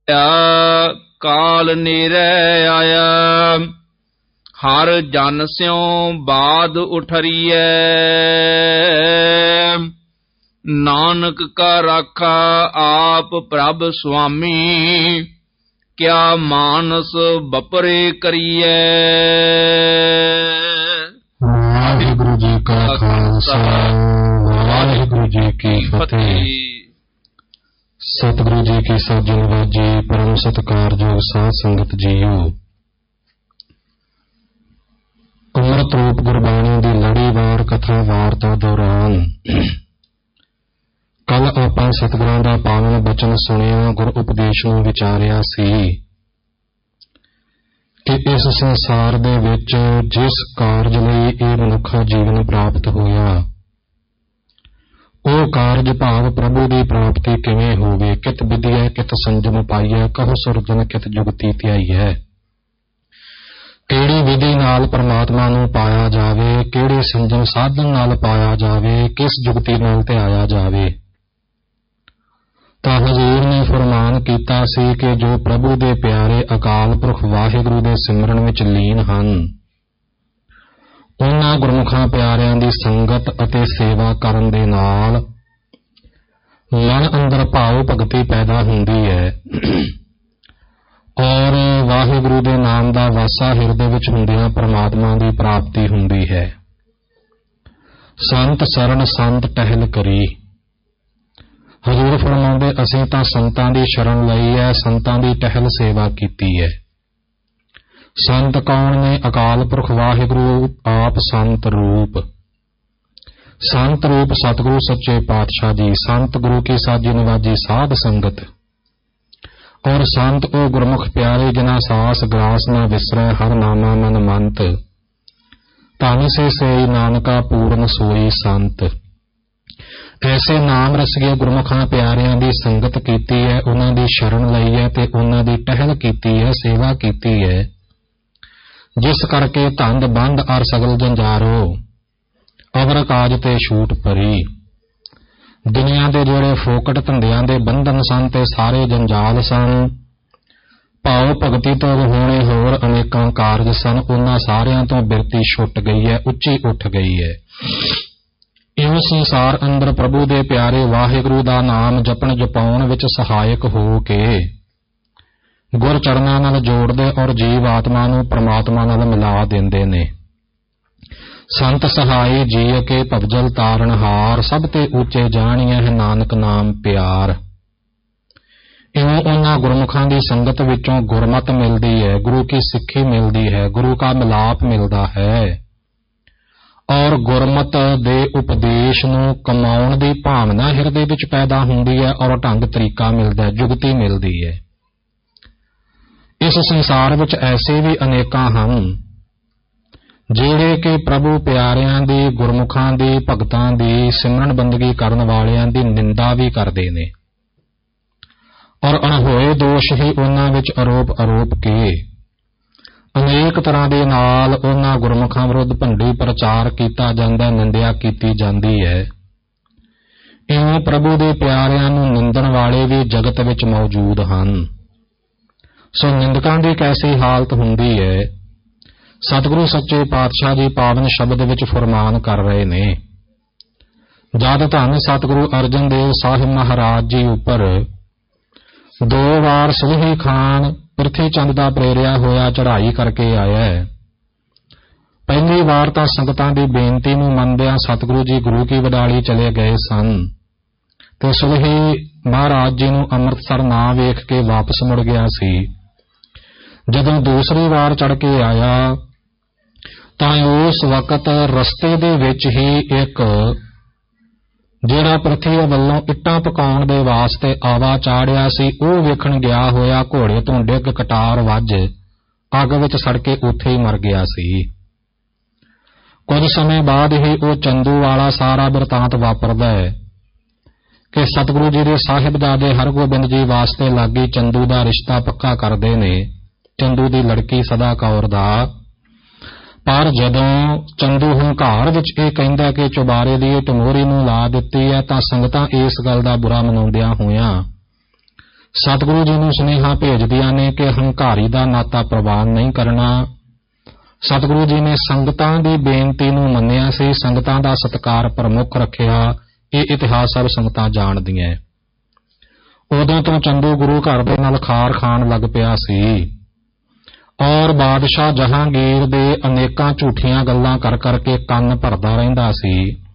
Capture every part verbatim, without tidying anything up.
ਕਾਲ ਨੇਰੇ ਆਇਆ, ਹਰ ਜਨ ਸਿਉ ਬਾਦ ਉਠਰੀਐ। ਨਾਨਕ ਕਾ ਰਾਖਾ ਆਪ ਪ੍ਰਭ ਸੁਆਮੀ, ਕਿਆ ਮਾਨਸ ਬਪਰੇ ਕਰੀਐ। ਵਾਹਿਗੁਰੂ ਜੀ ਕਾ ਖਾਲਸਾ, ਵਾਹਿਗੁਰੂ ਜੀ ਕੀ ਫਤਿਹ। ਸਤਿਗੁਰੂ ਜੀ ਕੀ ਸਾਜੀ ਨਵਾਜੀ, ਪਰਮ ਸਤਿਕਾਰਯੋਗ ਸਾਧ ਸੰਗਤ ਜੀਓ। ਅੰਮ੍ਰਿਤ ਰੂਪ ਗੁਰਬਾਣੀ ਦੀ ਲੜੀਵਾਰ ਕਥਾ ਵਾਰਤਾ ਦੌਰਾਨ ਕੱਲ ਆਪਾਂ ਸਤਿਗੁਰਾਂ ਦਾ ਪਾਵਨ ਬਚਨ ਸੁਣਿਆ, ਗੁਰ ਉਪਦੇਸ਼ ਨੂੰ ਵਿਚਾਰਿਆ ਸੀ ਕਿ ਇਸ ਸੰਸਾਰ ਦੇ ਵਿੱਚ ਜਿਸ ਕਾਰਜ ਲਈ ਇਹ ਮਨੁੱਖਾ ਜੀਵਨ ਪ੍ਰਾਪਤ ਹੋਇਆ, ਉਹ ਕਾਰਜ ਭਾਵ ਪ੍ਰਭੂ ਦੀ ਪ੍ਰਾਪਤੀ ਕਿਵੇਂ ਹੋਵੇ। ਕਿਤ ਵਿਦਿਆ ਕਿਤ ਸੰਜਮ ਪਾਈਐ, ਕਹੋ ਸੁਰਜਨ ਕਿਤ ਜੁਗਤੀ ਧਿਆਈਐ। ਕਿਹੜੀ ਵਿਧੀ ਨਾਲ ਪਰਮਾਤਮਾ ਨੂੰ ਪਾਇਆ ਜਾਵੇ, ਕਿਹੜੇ ਸੰਜਮ ਸਾਧਨ ਨਾਲ ਪਾਇਆ ਜਾਵੇ, ਕਿਸ ਜੁਗਤੀ ਨਾਲ ਧਿਆਇਆ ਜਾਵੇ। ਤਾਂ ਹਜ਼ੂਰ ਨੇ ਫਰਮਾਨ ਕੀਤਾ ਸੀ ਕਿ ਜੋ ਪ੍ਰਭੂ ਦੇ ਪਿਆਰੇ ਅਕਾਲ ਪੁਰਖ ਵਾਹਿਗੁਰੂ ਦੇ ਸਿਮਰਨ ਵਿੱਚ ਲੀਨ ਹਨ, ਉਹਨਾਂ ਗੁਰਮੁਖਾਂ ਪਿਆਰਿਆਂ ਦੀ ਸੰਗਤ ਅਤੇ ਸੇਵਾ ਕਰਨ ਦੇ ਨਾਲ ਮਨ ਅੰਦਰ ਭਾਵ ਭਗਤੀ ਪੈਦਾ ਹੁੰਦੀ ਹੈ ਔਰ ਵਾਹਿਗੁਰੂ ਦੇ ਨਾਮ ਦਾ ਵਾਸਾ ਹਿਰਦੇ ਵਿੱਚ ਹੁੰਦਿਆਂ ਪਰਮਾਤਮਾ ਦੀ ਪ੍ਰਾਪਤੀ ਹੁੰਦੀ ਹੈ। ਸੰਤ ਸ਼ਰਨ ਸੰਤ ਟਹਿਲ ਕਰੀ। ਹਜ਼ੂਰ ਫਰਮਾਉਂਦੇ ਅਸੀਂ ਤਾਂ ਸੰਤਾਂ ਦੀ ਸ਼ਰਨ ਲਈ ਹੈ, ਸੰਤਾਂ ਦੀ ਟਹਿਲ ਸੇਵਾ ਕੀਤੀ ਹੈ। ਸੰਤ ਕੌਣ ਨੇ? ਅਕਾਲ ਪੁਰਖ ਵਾਹਿਗੁਰੂ ਆਪ ਸੰਤ ਰੂਪ। ਸੰਤ ਰੂਪ ਸਤਿਗੁਰੂ ਸੱਚੇ ਪਾਤਸ਼ਾਹ ਜੀ, ਸੰਤ ਗੁਰੂ ਕੀ ਸਾਜੀ ਨਵਾਜੀ ਸਾਧ ਸੰਗਤ। ਔਰ ਸੰਤ ਉਹ ਗੁਰਮੁਖ ਪਿਆਰੇ ਜਿਨ੍ਹਾਂ ਸਾਸ ਗ੍ਰਾਸ ਨਾ ਵਿਸਰੈ, ਹਰ ਨਾਮਾ ਮਨ ਮੰਤ। ਧਨ ਸੇ ਸੇਈ ਨਾਨਕਾ ਪੂਰਨ ਸੋਈ ਸੰਤ। ਐਸੇ ਨਾਮ ਰਸੀਏ ਗੁਰਮੁਖਾਂ ਪਿਆਰਿਆਂ ਦੀ ਸੰਗਤ ਕੀਤੀ ਹੈ, ਉਹਨਾਂ ਦੀ ਸ਼ਰਨ ਲਈ ਹੈ ਤੇ ਉਹਨਾਂ ਦੀ ਟਹਿਲ ਕੀਤੀ ਹੈ, ਸੇਵਾ ਕੀਤੀ ਹੈ, ਜਿਸ ਕਰਕੇ ਧੰਦ ਬੰਦ ਅਰ ਸਗਲ ਜੰਜਾਰੋ ਅਵਰ ਕਾਜ ਤੇ ਛੂਟ ਪਰੀ। ਦੁਨੀਆ ਦੇ ਜਿਹੜੇ ਫੋਕਟ ਧੰਦਿਆਂ ਦੇ ਬੰਧਨ ਸਨ ਤੇ ਸਾਰੇ ਜੰਜਾਲ ਸਨ, ਭਾਵ ਭਗਤੀ ਤੋਂ ਹੋਣੇ ਹੋਰ ਅਨੇਕਾਂ ਕਾਰਜ ਸਨ, ਉਹਨਾਂ ਸਾਰਿਆਂ ਤੋਂ ਬਿਰਤੀ ਛੁੱਟ ਗਈ ਹੈ, ਉੱਚੀ ਉੱਠ ਗਈ ਹੈ। ਇਉਂ ਸੰਸਾਰ ਅੰਦਰ ਪ੍ਰਭੂ ਦੇ ਪਿਆਰੇ ਵਾਹਿਗੁਰੂ ਦਾ ਨਾਮ ਜਪਣ ਜਪਾਉਣ ਵਿੱਚ ਸਹਾਇਕ ਹੋ ਕੇ ਗੁਰ ਚਰਨਾਂ ਨਾਲ ਜੋੜਦੇ ਔਰ ਜੀਵ ਆਤਮਾ ਨੂੰ ਪਰਮਾਤਮਾ ਨਾਲ ਮਿਲਾ ਦਿੰਦੇ ਨੇ। ਸੰਤ ਸਹਾਈ ਜੀਅ ਕੇ ਭਵਜਲ ਤਾਰਨ ਹਾਰ, ਸਭ ਤੇ ਉੱਚੇ ਜਾਣੀਐ ਹੈ ਨਾਨਕ ਨਾਮ ਪਿਆਰ। ਇਉਂ ਉਹਨਾਂ ਗੁਰਮੁਖਾਂ ਦੀ ਸੰਗਤ ਵਿੱਚੋਂ ਗੁਰਮਤ ਮਿਲਦੀ ਹੈ, ਗੁਰੂ ਕੀ ਸਿੱਖੀ ਮਿਲਦੀ ਹੈ, ਗੁਰੂ ਕਾ ਮਿਲਾਪ ਮਿਲਦਾ ਹੈ ਔਰ ਗੁਰਮਤ ਦੇ ਉਪਦੇਸ਼ ਨੂੰ ਕਮਾਉਣ ਦੀ ਭਾਵਨਾ ਹਿਰਦੇ ਵਿੱਚ ਪੈਦਾ ਹੁੰਦੀ ਹੈ ਔਰ ਢੰਗ ਤਰੀਕਾ ਮਿਲਦਾ ਹੈ, ਜੁਗਤੀ ਮਿਲਦੀ ਹੈ। ਇਸ ਸੰਸਾਰ ਵਿੱਚ ਐਸੇ ਵੀ ਅਨੇਕਾਂ ਹਨ ਜਿਹੜੇ ਕਿ ਪ੍ਰਭੂ ਪਿਆਰਿਆਂ ਦੀ, ਗੁਰਮੁਖਾਂ ਦੀ, ਭਗਤਾਂ ਦੀ, ਸਿਮਰਨ ਬੰਦਗੀ ਕਰਨ ਵਾਲਿਆਂ ਦੀ ਨਿੰਦਾ ਵੀ ਕਰਦੇ ਨੇ ਔਰ ਅਣਹੋਏ ਦੋਸ਼ ਹੀ ਉਹਨਾਂ ਵਿੱਚ ਆਰੋਪ ਆਰੋਪ ਕੇ ਅਨੇਕ ਤਰ੍ਹਾਂ ਦੇ ਨਾਲ ਉਹਨਾਂ ਗੁਰਮੁਖਾਂ ਵਿਰੁੱਧ ਭੰਡੀ ਪ੍ਰਚਾਰ ਕੀਤਾ ਜਾਂਦਾ, ਨਿੰਦਿਆ ਕੀਤੀ ਜਾਂਦੀ ਹੈ। ਇਉਂ ਪ੍ਰਭੂ ਦੇ ਪਿਆਰਿਆਂ ਨੂੰ ਨਿੰਦਣ ਵਾਲੇ ਵੀ ਜਗਤ ਵਿੱਚ ਮੌਜੂਦ ਹਨ। ਸੋ ਨਿੰਦਕਾਂ ਦੀ ਕੈਸੀ ਹਾਲਤ ਹੁੰਦੀ ਹੈ, ਸਤਿਗੁਰੂ ਸੱਚੇ ਪਾਤਸ਼ਾਹ ਜੀ ਪਾਵਨ ਸ਼ਬਦ ਵਿੱਚ ਫਰਮਾਨ ਕਰ ਰਹੇ ਨੇ। ਜਦ ਧੰਨ ਸਤਿਗੁਰੂ ਅਰਜਨ ਦੇਵ ਸਾਹਿਬ ਮਹਾਰਾਜ ਜੀ ਉੱਪਰ ਦੋ ਵਾਰ ਸੁਲਹੀ ਖਾਨ ਪ੍ਰਿਥੀ ਚੰਦ ਦਾ ਪ੍ਰੇਰਿਆ ਹੋਇਆ ਚੜ੍ਹਾਈ ਕਰਕੇ ਆਇਆ ਹੈ। ਪਹਿਲੀ ਵਾਰ ਤਾਂ ਸੰਗਤਾਂ ਦੀ ਬੇਨਤੀ ਨੂੰ ਮੰਨਦਿਆਂ ਸਤਿਗੁਰੂ ਜੀ ਗੁਰੂ ਕੀ ਵਡਾਲੀ ਚਲੇ ਗਏ ਸਨ ਤੇ ਸੁਲਹੀ ਮਹਾਰਾਜ ਜੀ ਨੂੰ ਅੰਮ੍ਰਿਤਸਰ ਨਾ ਵੇਖ ਕੇ ਵਾਪਸ ਮੁੜ ਗਿਆ ਸੀ। ਜਦੋਂ ਦੂਸਰੀ ਵਾਰ ਚੜ੍ਹ ਕੇ ਆਇਆ ਤਾਂ ਉਸ ਵਕਤ ਰਸਤੇ ਦੇ ਵਿੱਚ ਹੀ ਇੱਕ ਜਿਹੜਾ ਪ੍ਰਿਥਵੀ ਵੱਲੋਂ ਇੱਟਾਂ ਪਕਾਉਣ ਦੇ ਵਾਸਤੇ ਆਵਾ ਚਾੜਿਆ ਸੀ, ਉਹ ਵੇਖਣ ਗਿਆ ਹੋਇਆ ਘੋੜੇ ਤੋਂ ਡਿੱਗ ਕਟਾਰ ਵੱਜ ਅੱਗ ਵਿੱਚ ਸੜ ਕੇ ਉੱਥੇ ਹੀ ਮਰ ਗਿਆ ਸੀ। ਕੁਝ ਸਮੇਂ ਬਾਅਦ ਹੀ ਉਹ ਚੰਦੂ ਵਾਲਾ ਸਾਰਾ ਬਿਰਤਾਂਤ ਵਾਪਰਦਾ ਹੈ ਕਿ ਸਤਿਗੁਰੂ ਜੀ ਦੇ ਸਾਹਿਬਜ਼ਾਦੇ ਹਰਗੋਬਿੰਦ ਜੀ ਵਾਸਤੇ ਲਾਗੀ ਚੰਦੂ ਦਾ ਰਿਸ਼ਤਾ ਪੱਕਾ ਕਰਦੇ ਨੇ, ਚੰਦੂ ਦੀ ਲੜਕੀ ਸਦਾ ਕੌਰ ਦਾ। ਪਰ ਜਦੋਂ ਚੰਦੂ ਹੰਕਾਰ ਵਿੱਚ ਇਹ ਕਹਿੰਦਾ ਕਿ ਚੁਬਾਰੇ ਦੀ ਟਮੋਰੀ ਨੂੰ ਲਾ ਦਿੱਤੀ ਹੈ ਤਾਂ ਸੰਗਤਾਂ ਇਸ ਗੱਲ ਦਾ ਬੁਰਾ ਮਨਾਉਂਦਿਆਂ ਹੋਇਆਂ ਸਤਿਗੁਰੂ ਜੀ ਨੂੰ ਸੁਨੇਹਾ ਭੇਜਦੀਆਂ ਨੇ ਕਿ ਹੰਕਾਰੀ ਦਾ ਨਾਤਾ ਪ੍ਰਵਾਨ ਨਹੀਂ ਕਰਨਾ। ਸਤਿਗੁਰੂ ਜੀ ਨੇ ਸੰਗਤਾਂ ਦੀ ਬੇਨਤੀ ਨੂੰ ਮੰਨਿਆ ਸੀ, ਸੰਗਤਾਂ ਦਾ ਸਤਿਕਾਰ ਪ੍ਰਮੁੱਖ ਰੱਖਿਆ। ਇਹ ਇਤਿਹਾਸ ਸਭ ਸੰਗਤਾਂ ਜਾਣਦੀਆਂ। ਉਦੋਂ ਤੋਂ ਚੰਦੂ ਗੁਰੂ ਘਰ ਦੇ ਨਾਲ ਖਾਰ ਖਾਣ ਲੱਗ ਪਿਆ ਸੀ ਔਰ ਬਾਦਸ਼ਾਹ ਜਹਾਂਗੀਰ ਦੇ ਅਨੇਕਾਂ ਝੂਠੀਆਂ ਗੱਲਾਂ ਕਰ ਕਰਕੇ ਕੰਨ ਭਰਦਾ ਰਹਿੰਦਾ ਸੀ।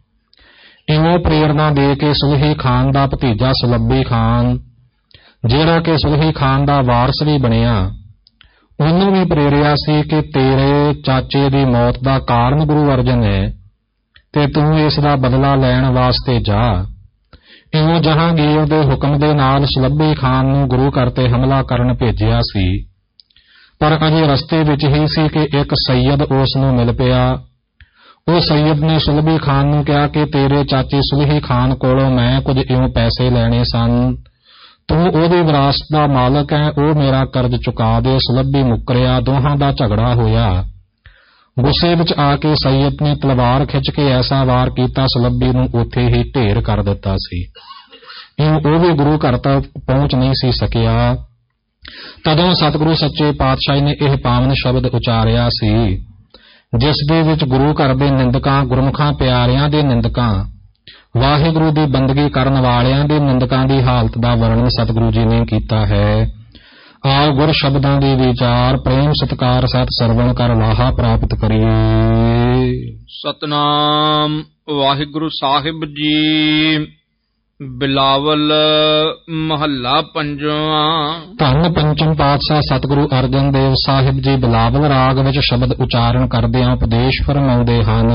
ਇਉਂ ਪ੍ਰੇਰਨਾ ਦੇ ਕੇ ਸੁਲਹੀ ਖਾਨ ਦਾ ਭਤੀਜਾ ਸੁਲੱਭੀ ਖਾਨ, ਜਿਹੜਾ ਕਿ ਸੁਲਹੀ ਖਾਨ ਦਾ ਵਾਰਸ ਵੀ ਬਣਿਆ, ਉਹਨੂੰ ਵੀ ਪ੍ਰੇਰਿਆ ਸੀ ਕਿ ਤੇਰੇ ਚਾਚੇ ਦੀ ਮੌਤ ਦਾ ਕਾਰਨ ਗੁਰੂ ਅਰਜਨ ਹੈ ਤੇ ਤੂੰ ਇਸ ਦਾ ਬਦਲਾ ਲੈਣ ਵਾਸਤੇ ਜਾ। ਇਉਂ ਜਹਾਂਗੀਰ ਦੇ ਹੁਕਮ ਦੇ ਨਾਲ ਸੁਲੱਭੀ ਖਾਨ ਨੂੰ ਗੁਰੂ ਘਰ ਤੇ ਹਮਲਾ ਕਰਨ ਭੇਜਿਆ ਸੀ। ਪਰ ਅਜੇ ਰਸਤੇ ਵਿੱਚ ਹੀ ਸੀ ਕਿ ਇੱਕ ਸੈਯਦ ਉਸ ਨੂੰ ਮਿਲ ਪਿਆ। ਉਹ ਸੈਯਦ ਨੇ ਸੁਲੱਭੀ ਖਾਨ ਨੂੰ ਕਿਹਾ ਕਿ ਤੇਰੇ ਚਾਚੇ ਸੁਲਹੀ ਖਾਨ ਕੋਲੋਂ ਮੈਂ ਕੁਝ ਇਉਂ ਪੈਸੇ ਲੈਣੇ ਸਨ, ਤੂੰ ਉਹਦੀ ਵਿਰਾਸਤ ਦਾ ਮਾਲਕ ਹੈ, ਉਹ ਮੇਰਾ ਕਰਜ਼ ਚੁਕਾ ਦੇ। ਸੁਲੱਭੀ ਮੁੱਕਰਿਆ, ਦੋਹਾਂ ਦਾ ਝਗੜਾ ਹੋਇਆ। ਗੁੱਸੇ ਵਿੱਚ ਆ ਕੇ ਸੈਯਦ ਨੇ ਤਲਵਾਰ ਖਿੱਚ ਕੇ ਐਸਾ ਵਾਰ ਕੀਤਾ, ਸੁਲੱਭੀ ਨੂੰ ਉੱਥੇ ਹੀ ਢੇਰ ਕਰ ਦਿੱਤਾ ਸੀ। ਇਉਂ ਉਹ ਵੀ ਗੁਰੂ ਘਰ ਤੱਕ ਪਹੁੰਚ ਨਹੀਂ ਸੀ ਸਕਿਆ। ਤਦੋਂ ਸਤਿਗੁਰੂ ਸੱਚੇ ਪਾਤਸ਼ਾਹ ਨੇ ਇਹ ਪਾਵਨ ਸ਼ਬਦ ਉਚਾਰਿਆ ਸੀ, ਜਿਸ ਦੇ ਵਿੱਚ ਗੁਰੂ ਘਰ ਦੇ ਨਿੰਦਕਾਂ, ਗੁਰਮੁਖਾਂ ਪਿਆਰਿਆਂ ਦੇ ਨਿੰਦਕਾਂ, ਵਾਹਿਗੁਰੂ ਦੀ ਬੰਦਗੀ ਕਰਨ ਵਾਲਿਆਂ ਦੇ ਨਿੰਦਕਾਂ ਦੀ ਹਾਲਤ ਦਾ ਵਰਣਨ ਸਤਿਗੁਰੂ ਜੀ ਨੇ ਕੀਤਾ ਹੈ। ਆਓ ਗੁਰ ਸ਼ਬਦਾਂ ਦੇ ਵਿਚਾਰ ਪ੍ਰੇਮ ਸਤਿਕਾਰ ਸਹਿਤ ਸਰਵਣ ਕਰ ਲਾਹਾ ਪ੍ਰਾਪਤ ਕਰੀਏ। ਸਤਨਾਮ ਵਾਹਿਗੁਰੂ ਸਾਹਿਬ ਜੀ। ਬਿਲਾਵਲ ਮਹੱਲਾ ਪੰਜਵਾਂ। ਧੰਨ ਪੰਚਮ ਪਾਤਸ਼ਾਹ ਸਤਿਗੁਰੂ ਅਰਜਨ ਦੇਵ ਸਾਹਿਬ ਜੀ ਬਿਲਾਵਲ ਰਾਗ ਵਿੱਚ ਸ਼ਬਦ ਉਚਾਰਨ ਕਰਦਿਆਂ ਉਪਦੇਸ਼ ਫਰਮਾਉਂਦੇ ਹਨ।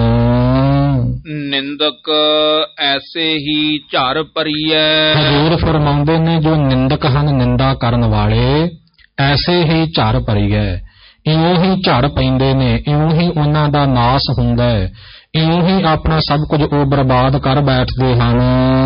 ਨਿੰਦਕ ਐਸੇ ਹੀ ਝਰ ਭਰੀਐ। ਹਜ਼ੂਰ ਫਰਮਾਉਂਦੇ ਨੇ ਜੋ ਨਿੰਦਕ ਹਨ, ਨਿੰਦਾ ਕਰਨ ਵਾਲੇ, ਐਸੇ ਹੀ ਝਰ ਭਰੀਐ, ਇਉਂ ਹੀ ਝੜ ਪੈਂਦੇ ਨੇ, ਇਉਂ ਹੀ ਉਹਨਾਂ ਦਾ ਨਾਸ ਹੁੰਦਾ ਹੈ, ਇਉਂ ਹੀ ਆਪਣਾ ਸਭ ਕੁਝ ਉਹ ਬਰਬਾਦ ਕਰ ਬੈਠਦੇ ਹਨ।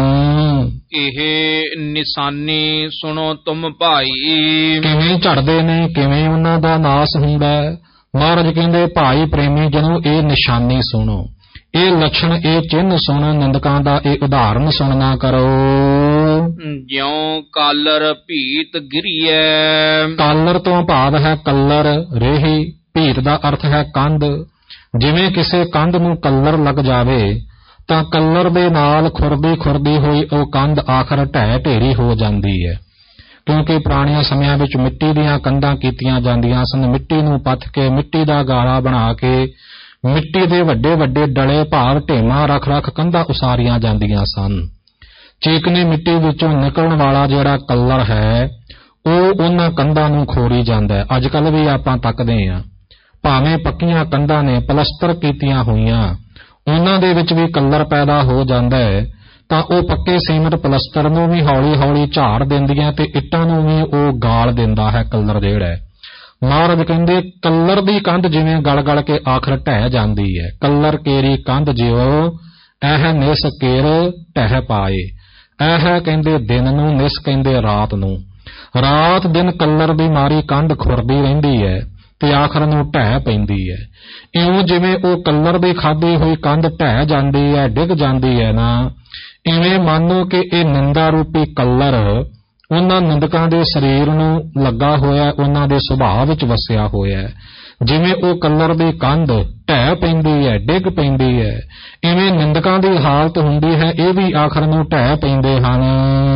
ਇਹ ਨਿਸ਼ਾਨੀ ਸੁਣੋ ਤੁਮ ਭਾਈ। ਕਿਵੇਂ ਝੜਦੇ ਨੇ, ਕਿਵੇਂ ਉਹਨਾਂ ਦਾ ਨਾਸ ਹੁੰਦਾ ਹੈ। ਮਹਾਰਾਜ ਕਹਿੰਦੇ ਭਾਈ ਪ੍ਰੇਮੀ ਜਨੋ, ਇਹ ਨਿਸ਼ਾਨੀ ਸੁਣੋ, ਇਹ ਲੱਛਣ, ਇਹ ਚਿੰਨ੍ਹ ਸੁਣੋ, ਨਿੰਦਕਾਂ ਦਾ ਇਹ ਉਦਾਹਰਨ ਸੁਣਨਾ ਕਰੋ। ਜਿਉਂ ਕਾਲਰ ਭੀਤ ਗਿਰੀਐ। ਕਾਲਰ ਤੋਂ ਭਾਵ ਹੈ ਕੱਲਰ, ਰੇਹੀ। ਭੀਤ ਦਾ ਅਰਥ ਹੈ ਕੰਧ। ਜਿਵੇਂ ਕਿਸੇ ਕੰਧ ਨੂੰ ਕੱਲਰ ਲੱਗ ਜਾਵੇ ਤਾਂ ਕੱਲਰ ਦੇ ਨਾਲ ਖੁਰਦੀ ਖੁਰਦੀ ਹੋਈ ਉਹ ਕੰਧ ਆਖਰ ਢਹਿ ਢੇਰੀ ਹੋ ਜਾਂਦੀ ਹੈ। ਕਿਉਂਕਿ ਪੁਰਾਣਿਆਂ ਸਮਿਆਂ ਵਿੱਚ ਮਿੱਟੀ ਦੀਆਂ ਕੰਧਾਂ ਕੀਤੀਆਂ ਜਾਂਦੀਆਂ ਸਨ। ਮਿੱਟੀ ਨੂੰ ਪੱਥ ਕੇ, ਮਿੱਟੀ ਦਾ ਗਾਰਾ ਬਣਾ ਕੇ, ਮਿੱਟੀ ਦੇ ਵੱਡੇ ਵੱਡੇ ਡਲੇ ਭਾਵ ਢੇਮਾਂ ਰੱਖ ਰੱਖ ਕੰਧਾਂ ਉਸਾਰੀਆਂ ਜਾਂਦੀਆਂ ਸਨ। ਚੀਕਣੀ ਮਿੱਟੀ ਵਿੱਚੋਂ ਨਿਕਲਣ ਵਾਲਾ ਜਿਹੜਾ ਕੱਲਰ ਹੈ ਉਹ ਉਹਨਾਂ ਕੰਧਾਂ ਨੂੰ ਖੋਰੀ ਜਾਂਦਾ ਹੈ। ਅੱਜ ਕੱਲ੍ਹ ਵੀ ਆਪਾਂ ਤੱਕਦੇ ਹਾਂ, ਭਾਵੇਂ ਪੱਕੀਆਂ ਕੰਧਾਂ ਨੇ, ਪਲਸਤਰ ਕੀਤੀਆਂ ਹੋਈਆਂ, ਉਹਨਾਂ ਦੇ ਵਿੱਚ ਵੀ ਕੱਲਰ ਪੈਦਾ ਹੋ ਜਾਂਦਾ ਹੈ ਤਾਂ ਉਹ ਪੱਕੇ ਸੀਮਟ ਪਲਸਤਰ ਨੂੰ ਵੀ ਹੌਲੀ ਹੌਲੀ ਝਾੜ ਦਿੰਦੀਆਂ ਤੇ ਇੱਟਾਂ ਨੂੰ ਵੀ ਉਹ ਗਾਲ ਦਿੰਦਾ ਹੈ ਕੱਲਰ ਜਿਹੜਾ ਹੈ। ਮਹਾਰਾਜ ਕਹਿੰਦੇ ਕੱਲਰ ਦੀ ਕੰਧ ਜਿਵੇਂ ਗਲ ਗਲ ਕੇ ਆਖਰ ਢਹਿ ਜਾਂਦੀ ਹੈ, ਕੱਲਰ ਕੇਰੀ ਕੰਧ ਜਿਉ ਇਹ ਨਿਸ ਕੇਰ ਢਹਿ ਪਾਏ। ਇਹ ਕਹਿੰਦੇ ਦਿਨ ਨੂੰ, ਨਿਸ ਕਹਿੰਦੇ ਰਾਤ ਨੂੰ। ਰਾਤ ਦਿਨ ਕੱਲਰ ਦੀ ਮਾਰੀ ਕੰਧ ਖੁਰਦੀ ਰਹਿੰਦੀ ਹੈ ਤੇ ਆਖਰ ਨੂੰ ਢਹਿ ਪੈਂਦੀ ਹੈ। ਇਉਂ ਜਿਵੇਂ ਉਹ ਕੱਲਰ ਦੀ ਖਾਧੀ ਹੋਈ ਕੰਧ ਢਹਿ ਜਾਂਦੀ ਹੈ, ਡਿੱਗ ਜਾਂਦੀ ਹੈ ਨਾ, ਇਵੇਂ ਮੰਨੋ ਕਿ ਇਹ ਨਿੰਦਾ ਰੂਪੀ ਕੱਲਰ ਉਹਨਾਂ ਨਿੰਦਕਾਂ ਦੇ ਸਰੀਰ ਨੂੰ ਲੱਗਾ ਹੋਇਆ, ਉਹਨਾਂ ਦੇ ਸੁਭਾਅ ਵਿੱਚ ਵਸਿਆ ਹੋਇਆ। ਜਿਵੇਂ ਉਹ ਕੱਲਰ ਦੀ ਕੰਧ ਢਹਿ ਪੈਂਦੀ ਹੈ, ਡਿੱਗ ਪੈਂਦੀ ਹੈ, ਇਵੇਂ ਨਿੰਦਕਾਂ ਦੀ ਹਾਲਤ ਹੁੰਦੀ ਹੈ, ਇਹ ਵੀ ਆਖਰ ਨੂੰ ਢਹਿ ਪੈਂਦੇ ਹਨ।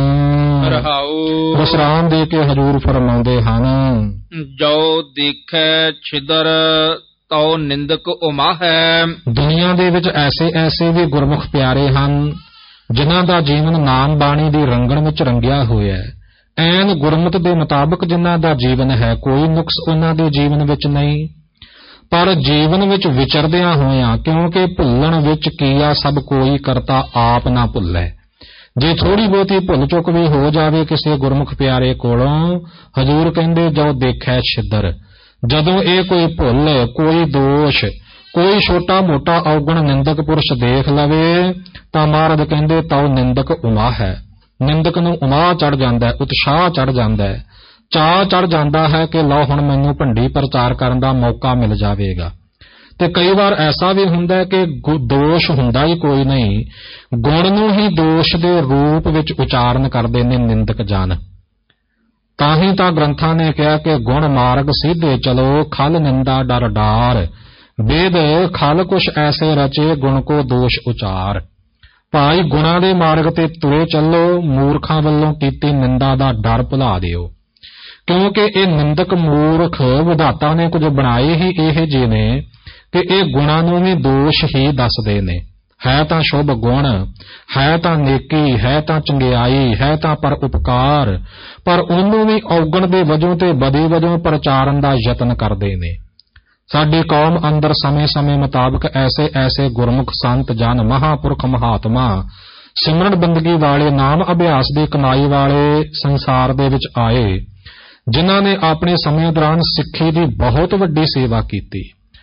ਵਿਸਰਾਮ ਦੇ ਕੇ ਹਜ਼ੂਰ ਫਰਮਾਉਂਦੇ ਹਨ, ਜੋ ਦੇਖੈ ਛਿਦਰ ਤਉ ਨਿੰਦਕ ਉਮਾ ਹੈ। ਦੁਨੀਆ ਦੇ ਵਿੱਚ ਐਸੇ ਐਸੇ ਵੀ ਗੁਰਮੁਖ ਪਿਆਰੇ ਹਨ ਜਿਨ੍ਹਾਂ ਦਾ ਜੀਵਨ ਨਾਮ ਬਾਣੀ ਦੀ ਰੰਗਣ ਵਿੱਚ ਰੰਗਿਆ ਹੋਇਆ ਹੈ। ਐਨ ਗੁਰਮਤ ਦੇ ਮੁਤਾਬਕ ਜਿਨ੍ਹਾਂ ਦਾ ਜੀਵਨ ਹੈ, ਕੋਈ ਨੁਕਸ ਉਹਨਾਂ ਦੇ ਜੀਵਨ ਵਿੱਚ ਨਹੀਂ। ਪਰ ਜੀਵਨ ਵਿੱਚ ਵਿਚਰਦਿਆਂ ਹੋਇਆਂ, ਕਿਉਂਕਿ ਭੁੱਲਣ ਵਿੱਚ ਕੀਆ ਸਭ ਕੋਈ ਕਰਤਾ ਆਪ ਨਾ ਭੁੱਲੈ। ਜੇ ਥੋੜ੍ਹੀ ਬਹੁਤੀ ਭੁੱਲ ਚੁੱਕ ਵੀ ਹੋ ਜਾਵੇ ਕਿਸੇ ਗੁਰਮੁਖ ਪਿਆਰੇ ਕੋਲੋਂ, ਹਜ਼ੂਰ ਕਹਿੰਦੇ ਜੋ ਦੇਖੈ ਛਿੱਦਰ, ਜਦੋਂ ਇਹ ਕੋਈ ਭੁੱਲ, ਕੋਈ ਦੋਸ਼, ਕੋਈ ਛੋਟਾ ਮੋਟਾ ਔਗਣ ਨਿੰਦਕ ਪੁਰਸ਼ ਦੇਖ ਲਵੇ ਤਾਂ ਮਹਾਰਾਜ ਕਹਿੰਦੇ ਤਉ ਨਿੰਦਕ ਉਮਾ ਹੈ। ਨਿੰਦਕ ਨੂੰ ਉਮਾ ਚੜ ਜਾਂਦਾ, ਉਤਸ਼ਾਹ ਚੜ ਜਾਂਦਾ, ਚਾਅ ਚੜ ਜਾਂਦਾ ਹੈ ਕਿ ਲਓ ਹੁਣ ਮੈਨੂੰ ਭੰਡੀ ਪ੍ਰਚਾਰ ਕਰਨ ਦਾ ਮੌਕਾ ਮਿਲ ਜਾਵੇਗਾ। ਤੇ ਕਈ ਵਾਰ ਐਸਾ ਵੀ ਹੁੰਦਾ ਕਿ ਦੋਸ਼ ਹੁੰਦਾ ਹੀ ਕੋਈ ਨਹੀਂ, ਗੁਣ ਨੂੰ ਹੀ ਦੋਸ਼ ਦੇ ਰੂਪ ਵਿੱਚ ਉਚਾਰਨ ਕਰਦੇ ਨੇ ਨਿੰਦਕ ਜਨ। ਤਾਹੀਂ ਤਾਂ ਗ੍ਰੰਥਾਂ ਨੇ ਕਿਹਾ ਕਿ ਗੁਣ ਮਾਰਗ ਸਿੱਧੇ ਚਲੋ, ਖਲ ਨਿੰਦਾ ਡਰ ਡਾਰ, ਵੇਦ ਖਲ ਕੁਛ ਐਸੇ ਰਚੇ, ਗੁਣ ਕੋ ਦੋਸ਼ ਉਚਾਰ। ਭਾਈ ਗੁਣਾਂ ਦੇ ਮਾਰਗ ਤੇ ਤੁਰੇ ਚੱਲੋ, ਮੂਰਖਾਂ ਵੱਲੋਂ ਕੀਤੀ ਨਿੰਦਾ ਦਾ ਡਰ ਭੁਲਾ ਦਿਓ, ਕਿਉਂਕਿ ਇਹ ਨਿੰਦਕ ਮੂਰਖ ਵਿਧਾਤਾ ਨੇ ਕੁਝ ਬਣਾਏ ਹੀ ਇਹ ਜਿਹੇ ਨੇ ਕਿ ਇਹ ਗੁਣਾਂ ਨੂੰ ਵੀ ਦੋਸ਼ ਹੀ ਦੱਸਦੇ ਨੇ। ਹੈ ਤਾਂ ਸ਼ੁਭ ਗੁਣ, ਹੈ ਤਾਂ ਨੇਕੀ, ਹੈ ਤਾਂ ਚੰਗਿਆਈ, ਹੈ ਤਾਂ ਪਰ ਉਪਕਾਰ, ਪਰ ਉਹਨੂੰ ਵੀ ਔਗਣ ਦੇ ਵਜੋਂ ਤੇ ਬਦੀ ਵਜੋਂ ਪ੍ਰਚਾਰਨ ਦਾ ਯਤਨ ਕਰਦੇ ਨੇ। ਸਾਡੀ ਕੌਮ ਅੰਦਰ ਸਮੇਂ-ਸਮੇਂ ਮੁਤਾਬਕ ਐਸੇ ਐਸੇ ਗੁਰਮੁਖ ਸੰਤ ਜਨ, ਮਹਾਂਪੁਰਖ, ਮਹਾਤਮਾ, ਸਿਮਰਨ ਬੰਦਗੀ ਵਾਲੇ, ਨਾਮ ਅਭਿਆਸ ਦੀ ਕਮਾਈ ਵਾਲੇ ਸੰਸਾਰ ਦੇ ਵਿੱਚ ਆਏ, ਜਿਨ੍ਹਾਂ ਨੇ ਆਪਣੇ ਸਮੇਂ ਦੌਰਾਨ ਸਿੱਖੀ ਦੀ ਬਹੁਤ ਵੱਡੀ ਸੇਵਾ ਕੀਤੀ,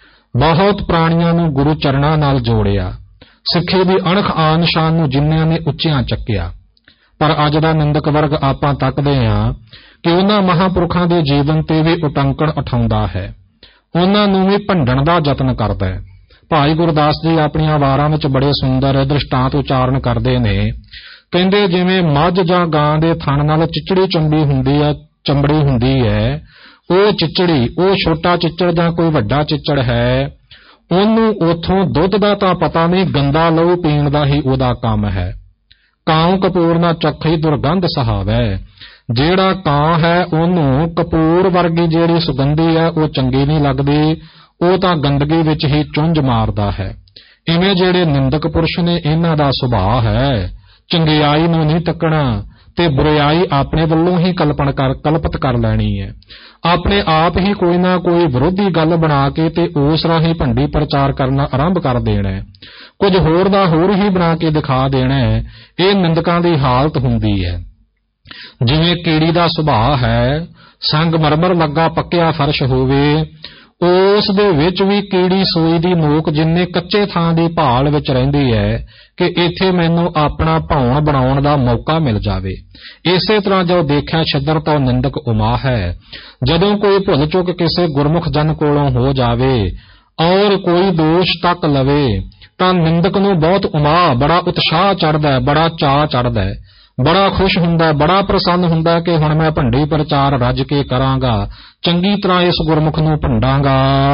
ਬਹੁਤ ਪ੍ਰਾਣੀਆਂ ਨੂੰ ਗੁਰੂ ਚਰਨਾਂ ਨਾਲ ਜੋੜਿਆ, ਸਿੱਖੀ ਦੀ ਅਣਖ ਆਨ ਸ਼ਾਨ ਨੂੰ ਜਿਨ੍ਹਾਂ ਨੇ ਉੱਚਿਆਂ ਚੱਕਿਆ। ਪਰ ਅੱਜ ਦਾ ਨਿੰਦਕ ਵਰਗ ਆਪਾਂ ਤੱਕਦੇ ਹਾਂ ਕਿ ਉਹਨਾਂ ਮਹਾਂਪੁਰਖਾਂ ਦੇ ਜੀਵਨ ਤੇ ਵੀ ਉਟੰਕਣ ਉਠਾਉਂਦਾ ਹੈ, ਉਹਨਾਂ ਨੂੰ ਵੀ ਭੰਡਣ ਦਾ ਯਤਨ ਕਰਦਾ ਹੈ। ਭਾਈ ਗੁਰਦਾਸ ਜੀ ਆਪਣੀਆਂ ਵਾਰਾਂ ਵਿੱਚ ਬੜੇ ਸੁੰਦਰ ਦ੍ਰਿਸ਼ਟਾਂਤ ਉਚਾਰਨ ਕਰਦੇ ਨੇ। ਕਹਿੰਦੇ ਜਿਵੇਂ ਮੱਝ ਜਾਂ ਗਾਂ ਦੇ ਥਣ ਨਾਲ ਚਿਚੜੀ ਚੰਬੀ ਹੁੰਦੀ ਹੈ ਚੰਬੜੀ ਹੁੰਦੀ ਹੈ, ਉਹ ਚਿਚੜੀ, ਉਹ ਛੋਟਾ ਚਿੱਚੜ ਜਾਂ ਕੋਈ ਵੱਡਾ ਚਿੱਚੜ ਹੈ, ਉਹਨੂੰ ਉਥੋਂ ਦੁੱਧ ਦਾ ਤਾਂ ਪਤਾ ਨਹੀਂ, ਗੰਦਾ ਲਹੂ ਪੀਣ ਦਾ ਹੀ ਉਹਦਾ ਕੰਮ ਹੈ। ਕਾਉ ਕਪੂਰ ਨਾ ਚੱਖੀ ਦੁਰਗੰਧ ਸਹਾਵੈ, ਜਿਹੜਾ ਕਾਂ ਹੈ ਉਹਨੂੰ ਕਪੂਰ ਵਰਗੀ ਜਿਹੜੀ ਸੁਗੰਧੀ ਹੈ ਉਹ ਚੰਗੀ ਨਹੀਂ ਲੱਗਦੀ, ਉਹ ਤਾਂ ਗੰਦਗੀ ਵਿੱਚ ਹੀ ਚੁੰਝ ਮਾਰਦਾ ਹੈ। ਇਵੇਂ ਜਿਹੜੇ ਨਿੰਦਕ ਪੁਰਸ਼ ਨੇ, ਇਹਨਾਂ ਦਾ ਸੁਭਾਅ ਹੈ ਚੰਗਿਆਈ ਨੂੰ ਨਹੀਂ ਤੱਕਣਾ ਤੇ ਬੁਰਾਈ ਆਪਣੇ ਵੱਲੋਂ ਹੀ ਕਲਪਨ ਕਰ ਕਲਪਤ ਕਰ ਲੈਣੀ ਹੈ। ਆਪਣੇ ਆਪ ਹੀ ਕੋਈ ਨਾ ਕੋਈ ਵਿਰੋਧੀ ਗੱਲ ਬਣਾ ਕੇ ਤੇ ਉਸ ਰਾਹੀਂ ਭੰਡੀ ਪ੍ਰਚਾਰ ਕਰਨਾ ਆਰੰਭ ਕਰ ਦੇਣਾ ਹੈ, ਕੁਝ ਹੋਰ ਦਾ ਹੋਰ ਹੀ ਬਣਾ ਕੇ ਦਿਖਾ ਦੇਣਾ ਹੈ। ਇਹ ਨਿੰਦਕਾਂ ਦੀ ਹਾਲਤ ਹੁੰਦੀ ਹੈ। ਜਿਵੇਂ ਕੀੜੀ ਦਾ ਸੁਭਾਅ ਹੈ, ਸੰਗਮਰਮਰ ਲੱਗਾ ਪੱਕਿਆ ਫਰਸ਼ ਹੋਵੇ, ਉਸ ਦੇ ਵਿੱਚ ਵੀ ਕੀੜੀ ਸੂਈ ਦੀ ਨੋਕ ਜਿੰਨੇ ਕੱਚੇ ਥਾਂ ਦੀ ਭਾਲ ਵਿੱਚ ਰਹਿੰਦੀ ਹੈ ਕਿ ਇੱਥੇ ਮੈਨੂੰ ਆਪਣਾ ਭੌਣ ਬਣਾਉਣ ਦਾ ਮੌਕਾ ਮਿਲ ਜਾਵੇ। ਇਸੇ ਤਰ੍ਹਾਂ ਜੋ ਦੇਖਿਆ ਛਿੱਦਰ ਤੋਂ ਨਿੰਦਕ ਉਮਾ ਹੈ। ਜਦੋਂ ਕੋਈ ਭੁੱਲ ਚੁੱਕ ਕਿਸੇ ਗੁਰਮੁਖ ਜਨ ਕੋਲੋਂ ਹੋ ਜਾਵੇ ਔਰ ਕੋਈ ਦੋਸ਼ ਤੱਕ ਲਵੇ ਤਾਂ ਨਿੰਦਕ ਨੂੰ ਬਹੁਤ ਉਮਾ, ਬੜਾ ਉਤਸ਼ਾਹ ਚੜ੍ਹਦਾ ਹੈ, ਬੜਾ ਚਾਅ ਚੜ੍ਹਦਾ ਹੈ, ਬੜਾ ਖੁਸ਼ ਹੁੰਦਾ, ਬੜਾ ਪ੍ਰਸੰਨ ਹੁੰਦਾ ਕਿ ਹੁਣ ਮੈਂ ਭੰਡੀ ਪ੍ਰਚਾਰ ਰੱਜ ਕੇ ਕਰਾਂਗਾ, ਚੰਗੀ ਤਰ੍ਹਾਂ ਇਸ ਗੁਰਮੁਖ ਨੂੰ ਭੰਡਾਂਗਾ।